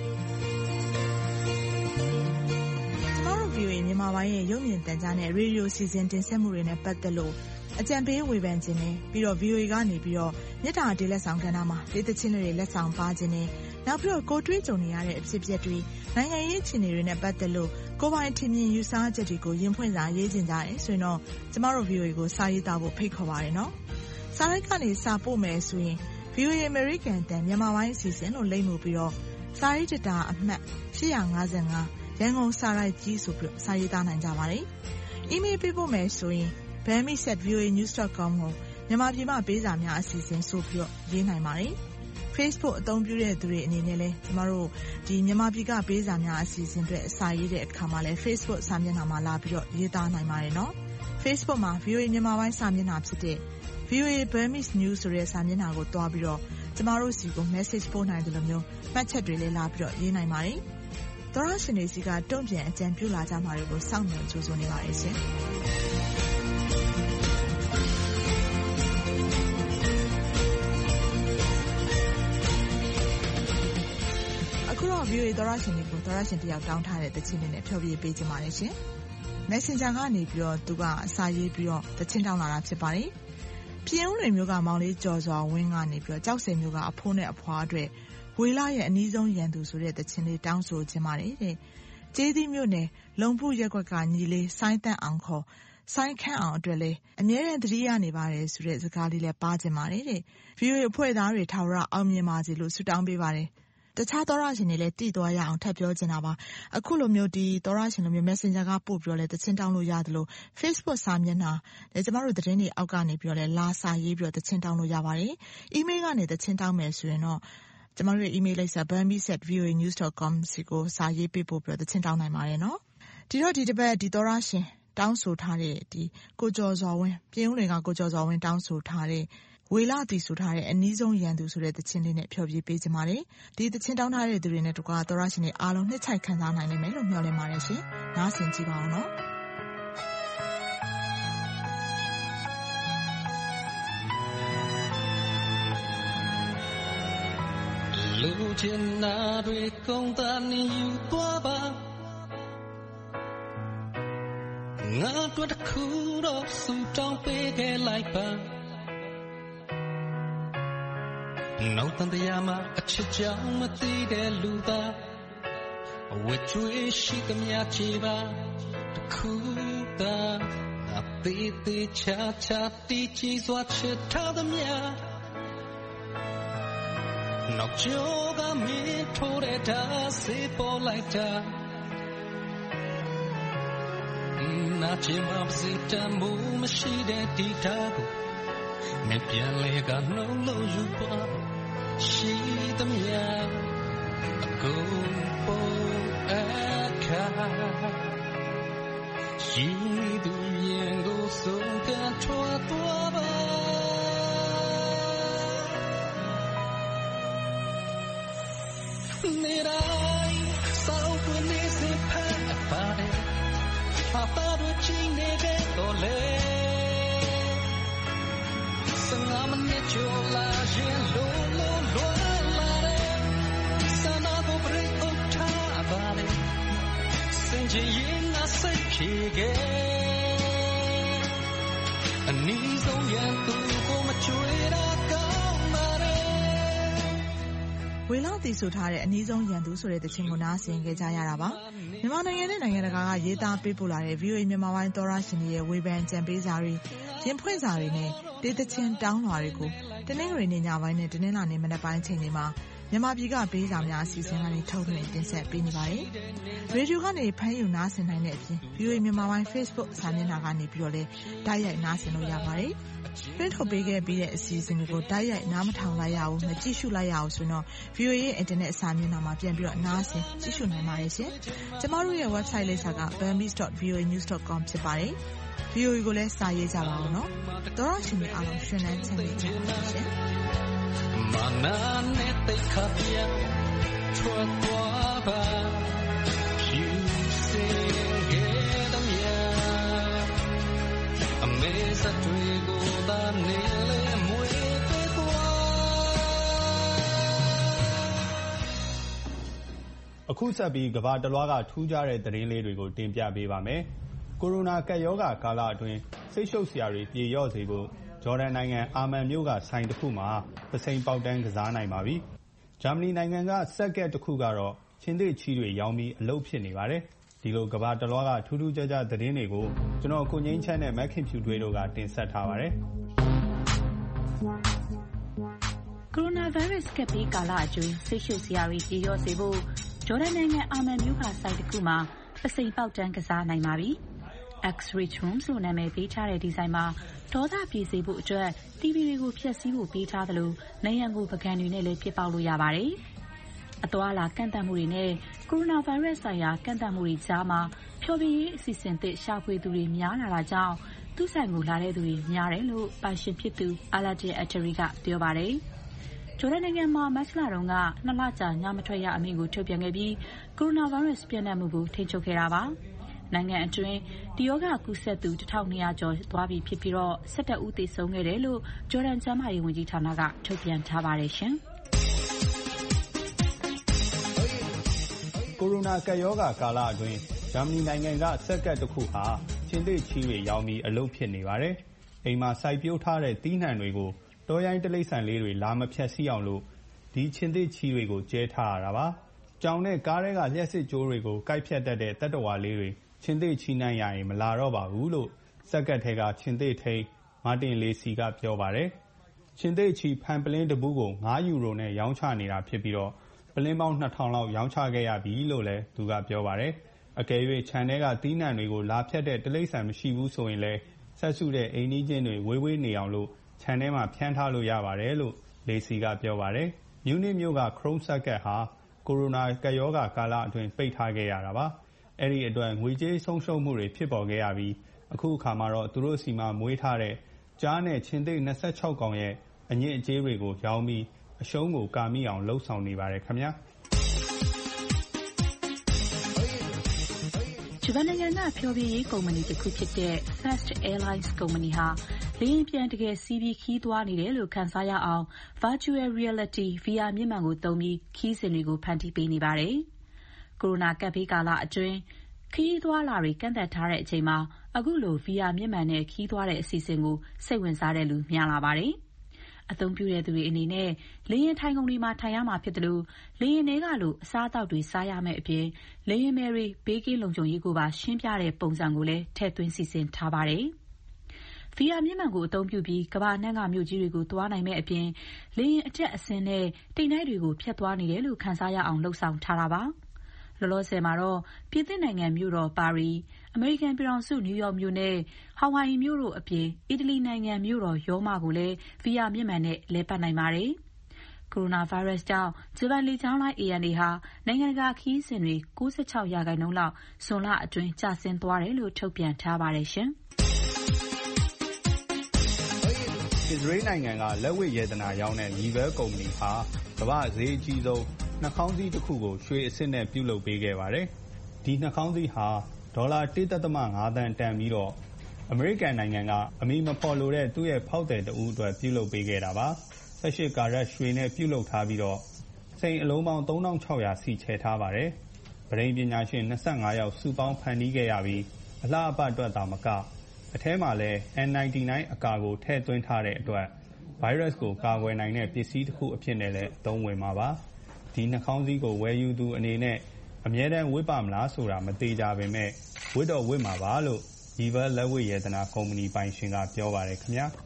ဗီအိုအေမြန်မာပိုင်းရဲ့ရုပ်မြင်သံကြားနဲ့ရေဒီယိုစီစဉ်တင်ဆက်မှုတွေနဲ့ပတ်သက်လို့အကြံပေးဝေဖန်ခြင်းနဲ့ပြီးတော့ ဗီအိုအေ ကနေပြီးတော့မြစ်တာဒေလက်ဆောင်ကဏ္ဍမှာဒေသချင်းတွေလက်ဆောင်ပါခြင်းနဲ့နောက်ပြီးတော့ကိုတွေးကြုံနေရတဲ့အဖြစ်အပျက်တွေနိုင်ငံရေးအခြေအနေတွေနဲ့ပတ်သက်လို့ကိုပိုင်ထင်မြင်ယူဆချက်တွေကိုရင်ဖွင့်စာရေးခြင်းကြတယ်ဆိုရင်တော့ကျမတို့ ဗီအိုအေ ကိုစာရေးသားဖို့ဖိတ်ခေါ်ပါတယ်နော်။စာရိုက်ကနေစာပို့မယ်ဆိုရင် ဗီအိုအေ American တန်မြန်မာပိုင်းအစီအစဉ်လို့လိမ့်မှုပြီးတော့စာရေးတတာအမှတ်ရှစ်၅၅ရန်ကုန်စာရိုက်ကြီးဆိုပြီးစာရေးသားနိုင်ကြပါတယ်။ email ပေးဖို့မယ်ဆိုရင် burmese at v o a news dot com ကိုမြန်မာပြည်မှာပေးစာများအစီအစဉ်ဆိုပြီးတော့ရေးနိုင်ပါတယ်။ Facebook အသုံးပြုတဲ့သူတွေအနေနဲ့လည်းကျမတို့ဒီမြန်မာပြည်ကပေးစာများအစီအစဉ်တွေအစာရေးတဲ့အခါမှာလည်း Facebook စာမျက်နှာမှာလာပြီးတော့ရေးသားနိုင်ပါတယ်နော်။ Facebook မှာ ဗီအိုအေ မြန်မာပိုင်းစာမျက်နှာဖြစ်တဲ့ ဗီအိုအေ Burmese News ဆိုတဲ့စာမျက်နှာကိုတွားပြီးတော့ကျမတို့စီကို message ပို့နိုင်တယ်လို့မျိုးမှတ်ချက်တွေလည်းလာပြီးတော့ရေးနိုင်ပါတယ်။သောရရှင်တွေစီကတုံ့ပြန်အကြံပြုလာကြမှာတွေကိုစောင့်မျှော်ကြိုးစားနေပါတယ်ရှင်။အခုတော့ ဗီအိုအေ သောရရှင်တွေကိုသောရရှင်တယောက်တောင်းထားတဲ့တခြင်းတွေနဲ့ဖျော်ဖြေပေးကြပါမယ်ရှင်။ Messenger ကနေပြီးတော့သူကအစာရေးပြီးတော့တခြင်းတောင်းလာတာဖြစ်ပါတယ်။ပြင်ဦးလွင်မျိုးကမောင်လေးကျော်စွာဝင်းကနေပြီးတော့ကြောက်စင်မျိုးကအဖိုးနဲ့အဖွားအတွက်ဝေလာရဲ့အနီးဆုံးရန်သူဆိုတဲ့တခြင်းလေးတောင်းဆိုခြင်းပါတယ်တဲ့။ကျေးသီးမြို့နယ်လုံဖုရက်ကွက်ကညီလေးစိုင်းတန့်အောင်ခေါ်စိုင်းခန့်အောင်အတွက်လည်းအမြဲတမ်းသတိရနေပါတယ်ဆိုတဲ့စကားလေးလည်းပါခြင်းပါတယ်တဲ့။ ဗီအိုအေအဖွဲ့သားတွေထာဝရအောင်မြင်ပါစေလို့ဆုတောင်းပေးပါတယ်။တခြားသောရရှင်တွေလည်းတည်သွားရအောင်ထပ်ပြောချင်တာပါ။အခုလိုမျိုးဒီသောရရှင်လိုမျိုး Messenger ကပို့ပြီးတော့လည်းတခြင်းတောင်းလို့ရတယ်လို့ Facebook စာမျက်နှာလည်းကျမတို့သတင်းတွေအောက်ကနေပြီးတော့လည်းလာစာရေးပြီးတော့တခြင်းတောင်းလို့ရပါတယ်။ email ကနေတခြင်းတောင်းမယ်ဆိုရင်တော့ကျမတို့ရဲ့ email လိပ်စာ burmese at v o a news dot com စီကိုစာရေးပေးပို့ပြီးတော့တခြင်းတောင်းနိုင်ပါတယ်နော်။ဒီတော့ဒီတစ်ပတ်ဒီသောရရှင်တောင်းဆိုထားတဲ့ဒီကိုကျော်စွာဝင်းပြင်ဦးလွင်ကကိုကျော်စွာဝင်းတောင်းဆိုထားတဲ့ဝေလာတီဆိုထားတဲ့အနီးဆုံးရန်သူဆိုတဲ့တခြင်းလေးနဲ့ဖျော်ဖြေပေးကြပါတယ်။ဒီတခြင်းတောင်းထားတဲ့သူတွေနဲ့တကွာသောရရှင်တွေအားလုံးနှစ်ချိုက်ခံစားနိုင်လိမ့်မယ်လို့မျှော်လင့်ပါတယ်ရှင်။နားဆင်ကြည့်ပါဦးနော်။လူချင်နာတွေကုန်သာနေယူသွားပါငါတို့တစ်ခုတော့စူတောင်းပေးခဲ့လိုက်ပါနောက်တန်တရားမှာအချစ်ကြောင့်မသိတဲ့လူသားအဝတ်ကျွေးရှိသမျှချေပါတစ်ခုသာအသေးသေးချာချာတီးချီစွာချစ်ထားသမျှနောက်ကျော်ကမင်းထိုးတဲ့ဓာတ်စေပေါ်လိုက်တာနာချင်မှစိတ်တမှုမရှိတဲ့ဒီဓာတ်ကိုမပြန်လေကနှုတ်လို့ယူပါရှိသမျှအကုန်ပေါ်အခါရှိသူရင်ကိုဆုံးကထွားသွားပါနေတိုင်းစောက်ပွင့်နေစေဖက်ပါတယ်အပါတို့ချင်းနေတဲ့တော့လေစငါမနဲ့ချိုလာရင်လုံးလုံးလွယ်လာတယ်စနာကိုပြို့ထားပါတယ်စင်ချင်ရင်ငါစိတ်ဖြေခဲ့အနည်းဆုံးရန်သူကိုမချွေတာကောင်းပါတယ်ဝေလောက်တည်ဆိုထားတဲ့အနည်းဆုံးရန်သူဆိုတဲ့တခြင်းကိုနားဆင်ခဲ့ကြရတာပါမြန်မာနိုင်ငံနဲ့နိုင်ငံတကာကရေးသားပေးပို့လာတဲ့ ဗီအိုအေ မြန်မာပိုင်းသောရရှင်တွေရဲ့ဝေဖန်ကြံပေးစာတွေရင်ဖွင့်စာတွေနဲ့ဒေသချင်းတောင်းလွှာတွေကိုတနင်္ဂနွေနေ့ညပိုင်းနဲ့တနင်္လာနေ့မနက်ပိုင်းချိန်တွေမှာမြန်မာပြည်ကပေးစာများအစီအစဉ်ကနေထုတ်လွှင့်တင်ဆက်ပေးနေပါတယ်။ရေဒီယိုကနေဖမ်းယူနားဆင်နိုင်တဲ့အပြင် ဗီအိုအေ မြန်မာပိုင်း Facebook စာမျက်နှာကနေပြီးတော့လည်းတိုက်ရိုက်နားဆင်လို့ရပါတယ်။ပြန်ထုတ်ပေးခဲ့ပြီးတဲ့အစီအစဉ်တွေကိုတိုက်ရိုက်နားမထောင်လိုက်ရအောင်မကြည့်ရှုလိုက်ရအောင်ဆိုတော့ ဗီအိုအေ ရဲ့ Internet စာမျက်နှာမှာပြန်ပြီးတော့နားဆင်ကြည့်ရှုနိုင်ပါတယ်ရှင်။ကျမတို့ရဲ့ website လိပ်စာက burmese dot v o a news dot com ဖြစ်ပါတယ်။ ဗီအိုအေ ကိုလည်းစာရေးကြပါဦးနော်။သောရရှင်တွေအားလုံးရှင်လန်းချမ်းမြေ့ကြပါရှင်။ Mana ne te kapia chua tua ba piu se ge dam ya amesa tui go da ne le mue te kwa အခုဆက်ပြီးကမ္ဘာတလွှားကထူးခြားတဲ့သတင်းလေးတွေကိုတင်ပြပေးပါမယ်။ကိုရိုနာကပ်ရောဂါကာလအတွင်းစိတ်ရှုပ်စရာတွေပြေလျော့စေဖို့ဂျော်ဒန်နိုင်ငံအာမန်မြို့ကဆိုင်တစ်ခုမှာပစိမ်ပေါက်တန်းကစားနိုင်ပါပြီ။ဂျာမနီနိုင်ငံကစက်ကက်တစ်ခုကတော့ချင်းသစ်ချီတွေရောင်းပြီးအလုပ်ဖြစ်နေပါတယ်။ဒီလိုကမ္ဘာတလွှားကထူးထူးခြားခြားသတင်းတွေကိုကျွန်တော်ကိုငိမ့်ချမ်းနဲ့မက်ခင်ဖြူတွေတို့ကတင်ဆက်ထားပါတယ်။ကိုရိုနာဗိုင်းရပ်စ်ကပ်ဘေးကာလအတွင်းစိတ်ရှုပ်စရာတွေပြေလျော့စေဖို့ဂျော်ဒန်နိုင်ငံအာမန်မြို့ကဆိုင်တစ်ခုမှာပစိမ်ပေါက်တန်းကစားနိုင်ပါပြီ။ X-Rich Rooms လို့နာမည်ပေးထားတဲ့ဒီဇိုင်းမှာဒေါသပြေစေဖို့အတွက် တီဗီ တွေကိုဖျက်ဆီးဖို့ပေးထားသလိုနေရန်ကိုပကံတွေနဲ့လည်းပြစ်ပေါက်လို့ရပါတယ်။အသွားအလာကန့်သတ်မှုတွေနဲ့ကိုရိုနာဗိုင်းရပ်စ်ဆိုင်ရာကန့်သတ်မှုတွေကြားမှာဖျော်ဖြေရေးအစီအစဉ်သစ်ရှာဖွေသူတွေများလာတာကြောင့်သူ့ဆိုင်ကိုလာတဲ့သူတွေများတယ်လို့ပိုင်ရှင်ဖြစ်သူ Aladdin Attari ကပြောပါတယ်။ဂျော်ဒန်နိုင်ငံမှာမတ်လတုန်းကနှစ်လကြာညမထွက်ရအမိန့်ကိုထုတ်ပြန်ခဲ့ပြီးကိုရိုနာဗိုင်းရပ်စ်ပြန့်နှံ့မှုကိုထိန်းချုပ်ခဲ့တာပါ။နိုင်ငံအတွင်းဒီရောဂါကူးစက်သူတစ်ထောင်နှစ်ရာကျော်သွားပြီဖြစ်ပြီးတော့ဆယ့်တစ်ဦးသေဆုံးခဲ့တယ်လို့ဂျော်ဒန်ကျန်းမာရေးဝန်ကြီးဌာနကထုတ်ပြန်ထားပါတယ်ရှင်။ကိုရိုနာကပ်ရောဂါကာလအတွင်းဂျာမနီနိုင်ငံကစက်ကက်တစ်ခုဟာချင်းသစ်ချီတွေရောင်းပြီးအလုပ်ဖြစ်နေပါတယ်။အိမ်မှာစိုက်ပျိုးထားတဲ့သီးနှံတွေကိုတောရိုင်းတိရစ္ဆာန်လေးတွေလာမဖျက်ဆီးအောင်လို့ဒီချင်းသစ်ချီတွေကိုကျဲထားရတာပါ။ကြောင်နဲ့ကားထဲကလျှက်စစ်ကြိုးတွေကိုကိုက်ဖြတ်တတ်တဲ့သတ္တဝါလေးတွေချင်းသစ်ချီနိုင်ရရင်မလာတော့ပါဘူးလို့စက်ကက်ထဲကချင်းသစ်ထိန်းမာတင်လေးစီကပြောပါတယ်။ချင်းသစ်ချီဖန်ပလင်းတပူးကိုငါးယူရိုနဲ့ရောင်းချနေတာဖြစ်ပြီးတော့ပလင်းပေါင်းနှစ်ထောင်လောက်ရောင်းချခဲ့ရပြီလို့လည်းသူကပြောပါတယ်။အကယ်၍ခြံထဲကသီးနှံတွေကိုလာဖြတ်တဲ့တိရစ္ဆာန်မရှိဘူးဆိုရင်လည်းဆက်စုတဲ့အိမ်နီးချင်းတွေဝေးဝေးနေအောင်လို့ခြံထဲမှာဖြန်းထားလို့ရပါတယ်လို့လေးစီကပြောပါတယ်။မြူးနစ်မြို့ကခရုံးစက်ကက်ဟာကိုရိုနာကပ်ရောဂါကာလအတွင်းပိတ်ထားခဲ့ရတာပါ။အဲဒီအတွက်ငွေကြေးဆုံးရှုံးမှုတွေဖြစ်ပေါ်ခဲ့ရပြီးအခုအခါမှာတော့သူတို့စီမှာမွေးထားတဲ့ကြားနဲ့ချင်းသစ်နှစ်ဆယ့်ခြောက်ကောင်ရဲ့အညစ်အကြေးတွေကိုရောင်းပြီးအရှုံးကိုကာမိအောင်လှုပ်ဆောင်နေပါတယ်ခင်ဗျာ။ဂျပန်နိုင်ငံကဖျော်ဖြေရေးကုမ္ပဏီတစ်ခုဖြစ်တဲ့ Fast Airlines ကုမ္ပဏီဟာလေလေယာဉ်ပျံတကယ်စီးပြီးခရီးသွားနေတယ်လို့ခံစားရအောင် Virtual Reality ဗီအာ မျက်မှန်ကိုသုံးပြီးခရီးစဉ်တွေကိုဖန်တီးပေးနေပါတယ်။ ကိုရိုနာကပ်ဘေးကာလအတွင်းခရီးသွားလာတွေကန့်သတ်ထားတဲ့အချိန်မှာအခုလို ဗီအာ မျက်မှန်နဲ့ခရီးသွားတဲ့အစီအစဉ်ကိုစိတ်ဝင်စားတဲ့လူများလာပါတယ်။အသုံးပြုတဲ့သူတွေအနေနဲ့လေယာဉ်ထိုင်ခုံတွေမှာထိုင်ရမှာဖြစ်သလိုလေယာဉ်ထဲကလိုအစားအသောက်တွေစားရမယ့်အပြင်လေယာဉ်မယ်တွေဘေးကင်းလုံခြုံရေးကိုပါရှင်းပြတဲ့ပုံစံကိုလည်းထည့်သွင်းစီစဉ်ထားပါတယ်။ ဗီအာ မျက်မှန်ကိုအသုံးပြုပြီးကမ္ဘာနှံ့ကမြို့ကြီးတွေကိုသွားနိုင်မယ့်အပြင်လေယာဉ်အတက်အဆင်းနဲ့တိမ်တိုက်တွေကိုဖြတ်သွားနေတယ်လို့ခံစားရအောင်လုပ်ဆောင်ထားတာပါ။လောလောဆယ်မှာတော့ပြင်သစ်နိုင်ငံမြို့တော်ပါရီ၊အမေရိကန်ပြည်ထောင်စုနယူးယောက်မြို့နဲ့ဟာဝိုင်အီမြို့တို့အပြင်အီတလီနိုင်ငံမြို့တော်ရောမကိုလည်းဗီအာ မျက်မှန်နဲ့လည်ပတ်နိုင်ပါတယ်။ကိုရိုနာဗိုင်းရပ်စ်ကြောင့်ဂျပန်လေကြောင်းလိုင်း အေ အန် အေ ဟာနိုင်ငံတကာခရီးစဉ်တွေ၉၆ရာခိုင်နှုန်းလောက်ဇွန်လအတွင်းကျဆင်းသွားတယ်လို့ထုတ်ပြန်ထားပါတယ်ရှင်။အစ္စရေးနိုင်ငံကလက်ဝတ်ရတနာရောင်းတဲ့ Livel ကုမ္ပဏီဟာကမ္ဘာ့ဈေးအကြီးဆုံးနှာခေါင်းစည်းတစ်ခုကိုရွှေအဆင့်နဲ့ပြုလုပ်ပေးခဲ့ပါတယ်။ဒီနှာခေါင်းစည်းဟာဒေါ်လာတစ်ဒသမ ငါးသန်းတန်ပြီးတော့အမေရိကန်နိုင်ငံကအမည်မဖော်လိုတဲ့သူ့ရဲ့ဖောက်သည်တဦးအတွက်ပြုလုပ်ပေးခဲ့တာပါ။၁၈ကာရက်ရွှေနဲ့ပြုလုပ်ထားပြီးတော့စိန်အလုံးပေါင်းသုံးထောင်ခြောက်ရာစီချဲထားပါတယ်။ပရိပညာရှင်၂၅ယောက်စုပေါင်းဖန်တီးခဲ့ရပြီးအလှအပအတွက်သာမကအထဲမှာလည်း အန် နိုင်းတီနိုင်း အကာကိုထည့်သွင်းထားတဲ့အတွက်ဗိုင်းရပ်စ်ကိုကာကွယ်နိုင်တဲ့ပစ္စည်းတစ်ခုအဖြစ်နဲ့လည်းအသုံးဝင်မှာပါ။ဒီနှာခေါင်းစည်းကိုဝယ်ယူသူအနေနဲ့အမြဲတမ်းဝတ်ပါမလားဆိုတာမသေချာပေမဲ့ဝတ်တော့ဝတ်မှာပါလို့ Livel လက်ဝတ်ရတနာကုမ္ပဏီပိုင်ရှင်ကပြောပါတယ်ခင်ဗျာ။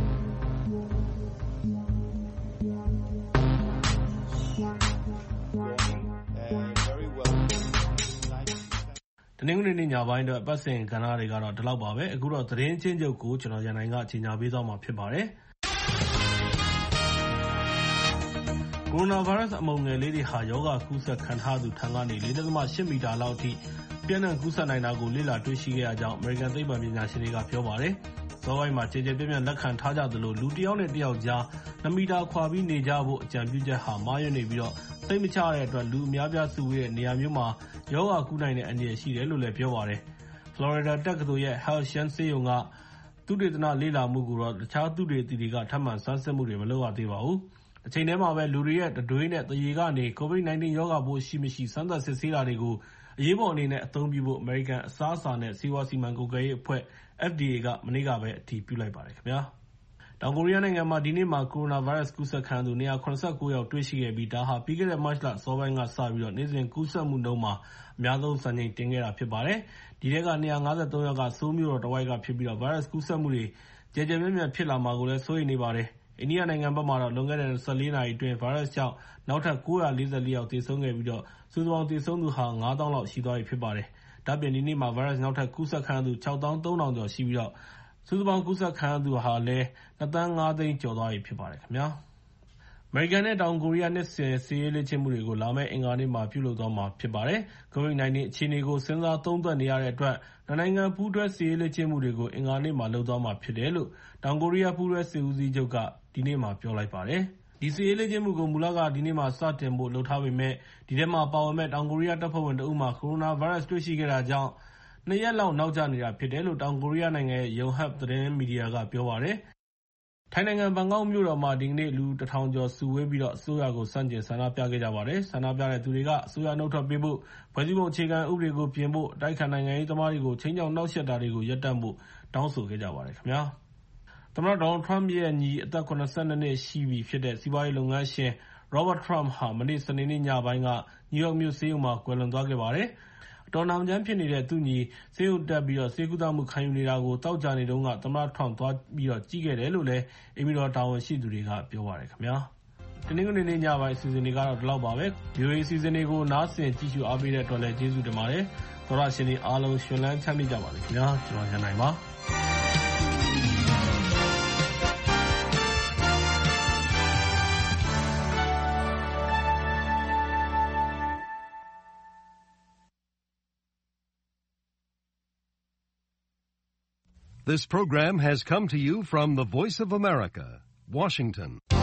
တနင်္ဂနွေနေ့ညပိုင်းအတွက်အပတ်စဉ်ကဏ္ဍတွေကတော့ဒီလောက်ပါပဲ။အခုတော့သတင်းချင်းချုပ်ကိုကျွန်တော်ရန်နိုင်ကကြီးညာပေးသွားမှာဖြစ်ပါတယ်။ကိုရိုနာဗိုင်းရပ်စ်အမှုန်ငယ်လေးတွေဟာရောဂါကူးစက်ခံထားသူထံကနေ ၄.၈ မီတာလောက်အထိပြန့်နှံ့ကူးစက်နိုင်တာကိုလေ့လာတွေ့ရှိခဲ့ရကြောင်းအမေရိကန်သိပ္ပံပညာရှင်တွေကပြောပါတယ်။စောပိုင်းမှာကျေကျေပြန့်ပြန့်လက်ခံထားကြသလိုလူတစ်ယောက်နဲ့တစ်ယောက်ကြား၂မီတာခွာပြီးနေကြဖို့အကြံပြုချက်ဟာမှားယွင်းနေပြီးတော့စိတ်မချတဲ့အတွက်လူအများပြားစုဝေးတဲ့နေရာမျိုးမှာရောဂါကူးနိုင်တဲ့အန္တရာယ်ရှိတယ်လို့လည်းပြောပါတယ်။ Florida တက္ကသိုလ်ရဲ့ Health Shands ဆေးရုံကသုတေသနလေ့လာမှုကိုတော့တခြားသုတေသီတွေကထပ်မံဆန်းစစ်မှုတွေမလုပ်ရသေးပါဘူး။တစ်ချိန်တည်းမှာပဲလူတွေရဲ့တံတွေးနဲ့သရေကနေ ကိုဗစ်၁၉ ရောဂါပိုးရှိမရှိစမ်းသပ်စစ်ဆေးတာတွေကိုအရေးပေါ်အနေနဲ့အသုံးပြုဖို့အမေရိကန်အစားအစာနဲ့ဆေးဝါးစီမံကွပ်ကဲရေးအဖွဲ့ F D A ကမနေ့ကပဲအတည်ပြုလိုက်ပါတယ်ခင်ဗျာ။တောင်ကိုရီးယားနိုင်ငံမှာဒီနေ့မှာကိုရိုနာဗိုင်းရပ်စ်ကူးစက်ခံရသူ၂၇၉ယောက်တွေ့ရှိခဲ့ပြီးဒါဟာပြီးခဲ့တဲ့မတ်လအစောပိုင်းကစပြီးတော့နေ့စဉ်ကူးစက်မှုနှုန်းမှာအများဆုံးစံချိန်တင်ခဲ့တာဖြစ်ပါတယ်။ဒီထဲက၂၅၃ယောက်ကဆိုးလ်မြို့တော်တဝိုက်ကဖြစ်ပြီးတော့ဗိုင်းရပ်စ်ကူးစက်မှုတွေကျယ်ကျယ်ပြန့်ပြန့်ဖြစ်လာမှာကိုလည်းစိုးရိမ်နေပါတယ်။အိန္ဒိယနိုင်ငံဘက်မှာတော့လွန်ခဲ့တဲ့၂၄နာရီအတွင်းဗိုင်းရပ်စ်ကြောင့်နောက်ထပ်၉၄၄ယောက်သေဆုံးခဲ့ပြီးတော့စုစုပေါင်းသေဆုံးသူဟာငါးသောင်းလောက်ရှိသွားပြီဖြစ်ပါတယ်။ဒါ့အပြင်ဒီနေ့မှာဗိုင်းရပ်စ်နောက်ထပ်ကူးစက်ခံရသူ၆သောင်းသုံးထောင်ကျော်ရှိပြီးတော့စုစုပေါင်းကူးစက်ခံရသူဟာလည်း၂သန်းငါးသိန်းကျော်သွားပြီဖြစ်ပါတယ်ခင်ဗျာ။အမေရိကန်နဲ့တောင်ကိုရီးယားနှစ်စဉ်စစ်ရေးလေ့ကျင့်မှုတွေကိုလာမယ့်အင်္ဂါနေ့မှာပြုလုပ်သွားမှာဖြစ်ပါတယ်။ ကိုဗစ်၁၉အခြေအနေကိုစဉ်းစားသုံးသပ်နေရတဲ့အတွက်နှစ်နိုင်ငံပူးတွဲစစ်ရေးလေ့ကျင့်မှုတွေကိုအင်္ဂါနေ့မှာလုပ်သွားမှာဖြစ်တယ်လို့တောင်ကိုရီးယားပူးတွဲစစ်ဦးစီးချုပ်ကဒီနေ့မှာပြောလိုက်ပါတယ်။ဒီစစ်ရေးလေ့ကျင့်မှုကိုမူလကဒီနေ့မှာစတင်ဖို့လုပ်ထားပေမဲ့ဒီထဲမှာပါဝင်မဲ့တောင်ကိုရီးယားတပ်ဖွဲ့ဝင်တဦးမှာကိုရိုနာဗိုင်းရပ်စ်တွေ့ရှိခဲ့တာကြောင့်နှစ်ရက်လောက်နောက်ကျနေတာဖြစ်တယ်လို့တောင်ကိုရီးယားနိုင်ငံရဲ့ Yonhap သတင်းမီဒီယာကပြောပါတယ်။ထိုင်းနိုင်ငံဘန်ကောက်မြို့တော်မှာဒီကနေ့လူတစ်ထောင်ကျော်စုဝေးပြီးတော့အစိုးရကိုဆန့်ကျင်ဆန္ဒပြခဲ့ကြပါတယ်။ဆန္ဒပြတဲ့သူတွေကအစိုးရနှုတ်ထွက်ပေးဖို့၊ဖွဲ့စည်းပုံအခြေခံဥပဒေကိုပြင်ဖို့၊အတိုက်အခံနိုင်ငံရေးသမားတွေကိုခြိမ်းခြောက်နှောက်ယှက်တာတွေကိုရပ်တန့်ဖို့တောင်းဆိုခဲ့ကြပါတယ်ခင်ဗျာ။သမ္မတဒေါ်နယ်ထရမ့်ရဲ့ညီအသက်၇၂နှစ်ရှိပြီဖြစ်တဲ့စီးပွားရေးလုပ်ငန်းရှင် Robert Trump ဟာမနေ့စနေနေ့ညပိုင်းကနယူးယောက်မြို့ဆေးရုံမှာကွယ်လွန်သွားခဲ့ပါတယ်။အတော်နာမကျန်းဖြစ်နေတဲ့သူ့ညီဆေးရုံတက်ပြီးတော့ဆေးကုသမှုခံယူနေတာကိုသောကြာနေ့တုန်းကသမ္မတထရမ့်သွားပြီးတော့ကြည့်ခဲ့တယ်လို့လည်းအိမ်ဖြူတော်တာဝန်ရှိသူတွေကပြောပါတယ်ခင်ဗျာ။တနင်္ဂနွေနေ့ညပိုင်းအစီအစဉ်တွေကတော့ဒီလောက်ပါပဲ။ ဗီအိုအေအစီအစဉ်တွေကိုနားဆင်ကြည့်ရှုအားပေးတဲ့အတွက်လည်းကျေးဇူးတင်ပါတယ်။သောရရှင်တွေအားလုံးရှင်လန်းချမ်းမြေ့ကြပါစေခင်ဗျာ။ကျွန်တော်ရန်နိုင်ပါ This program has come to you from the Voice of America, Washington.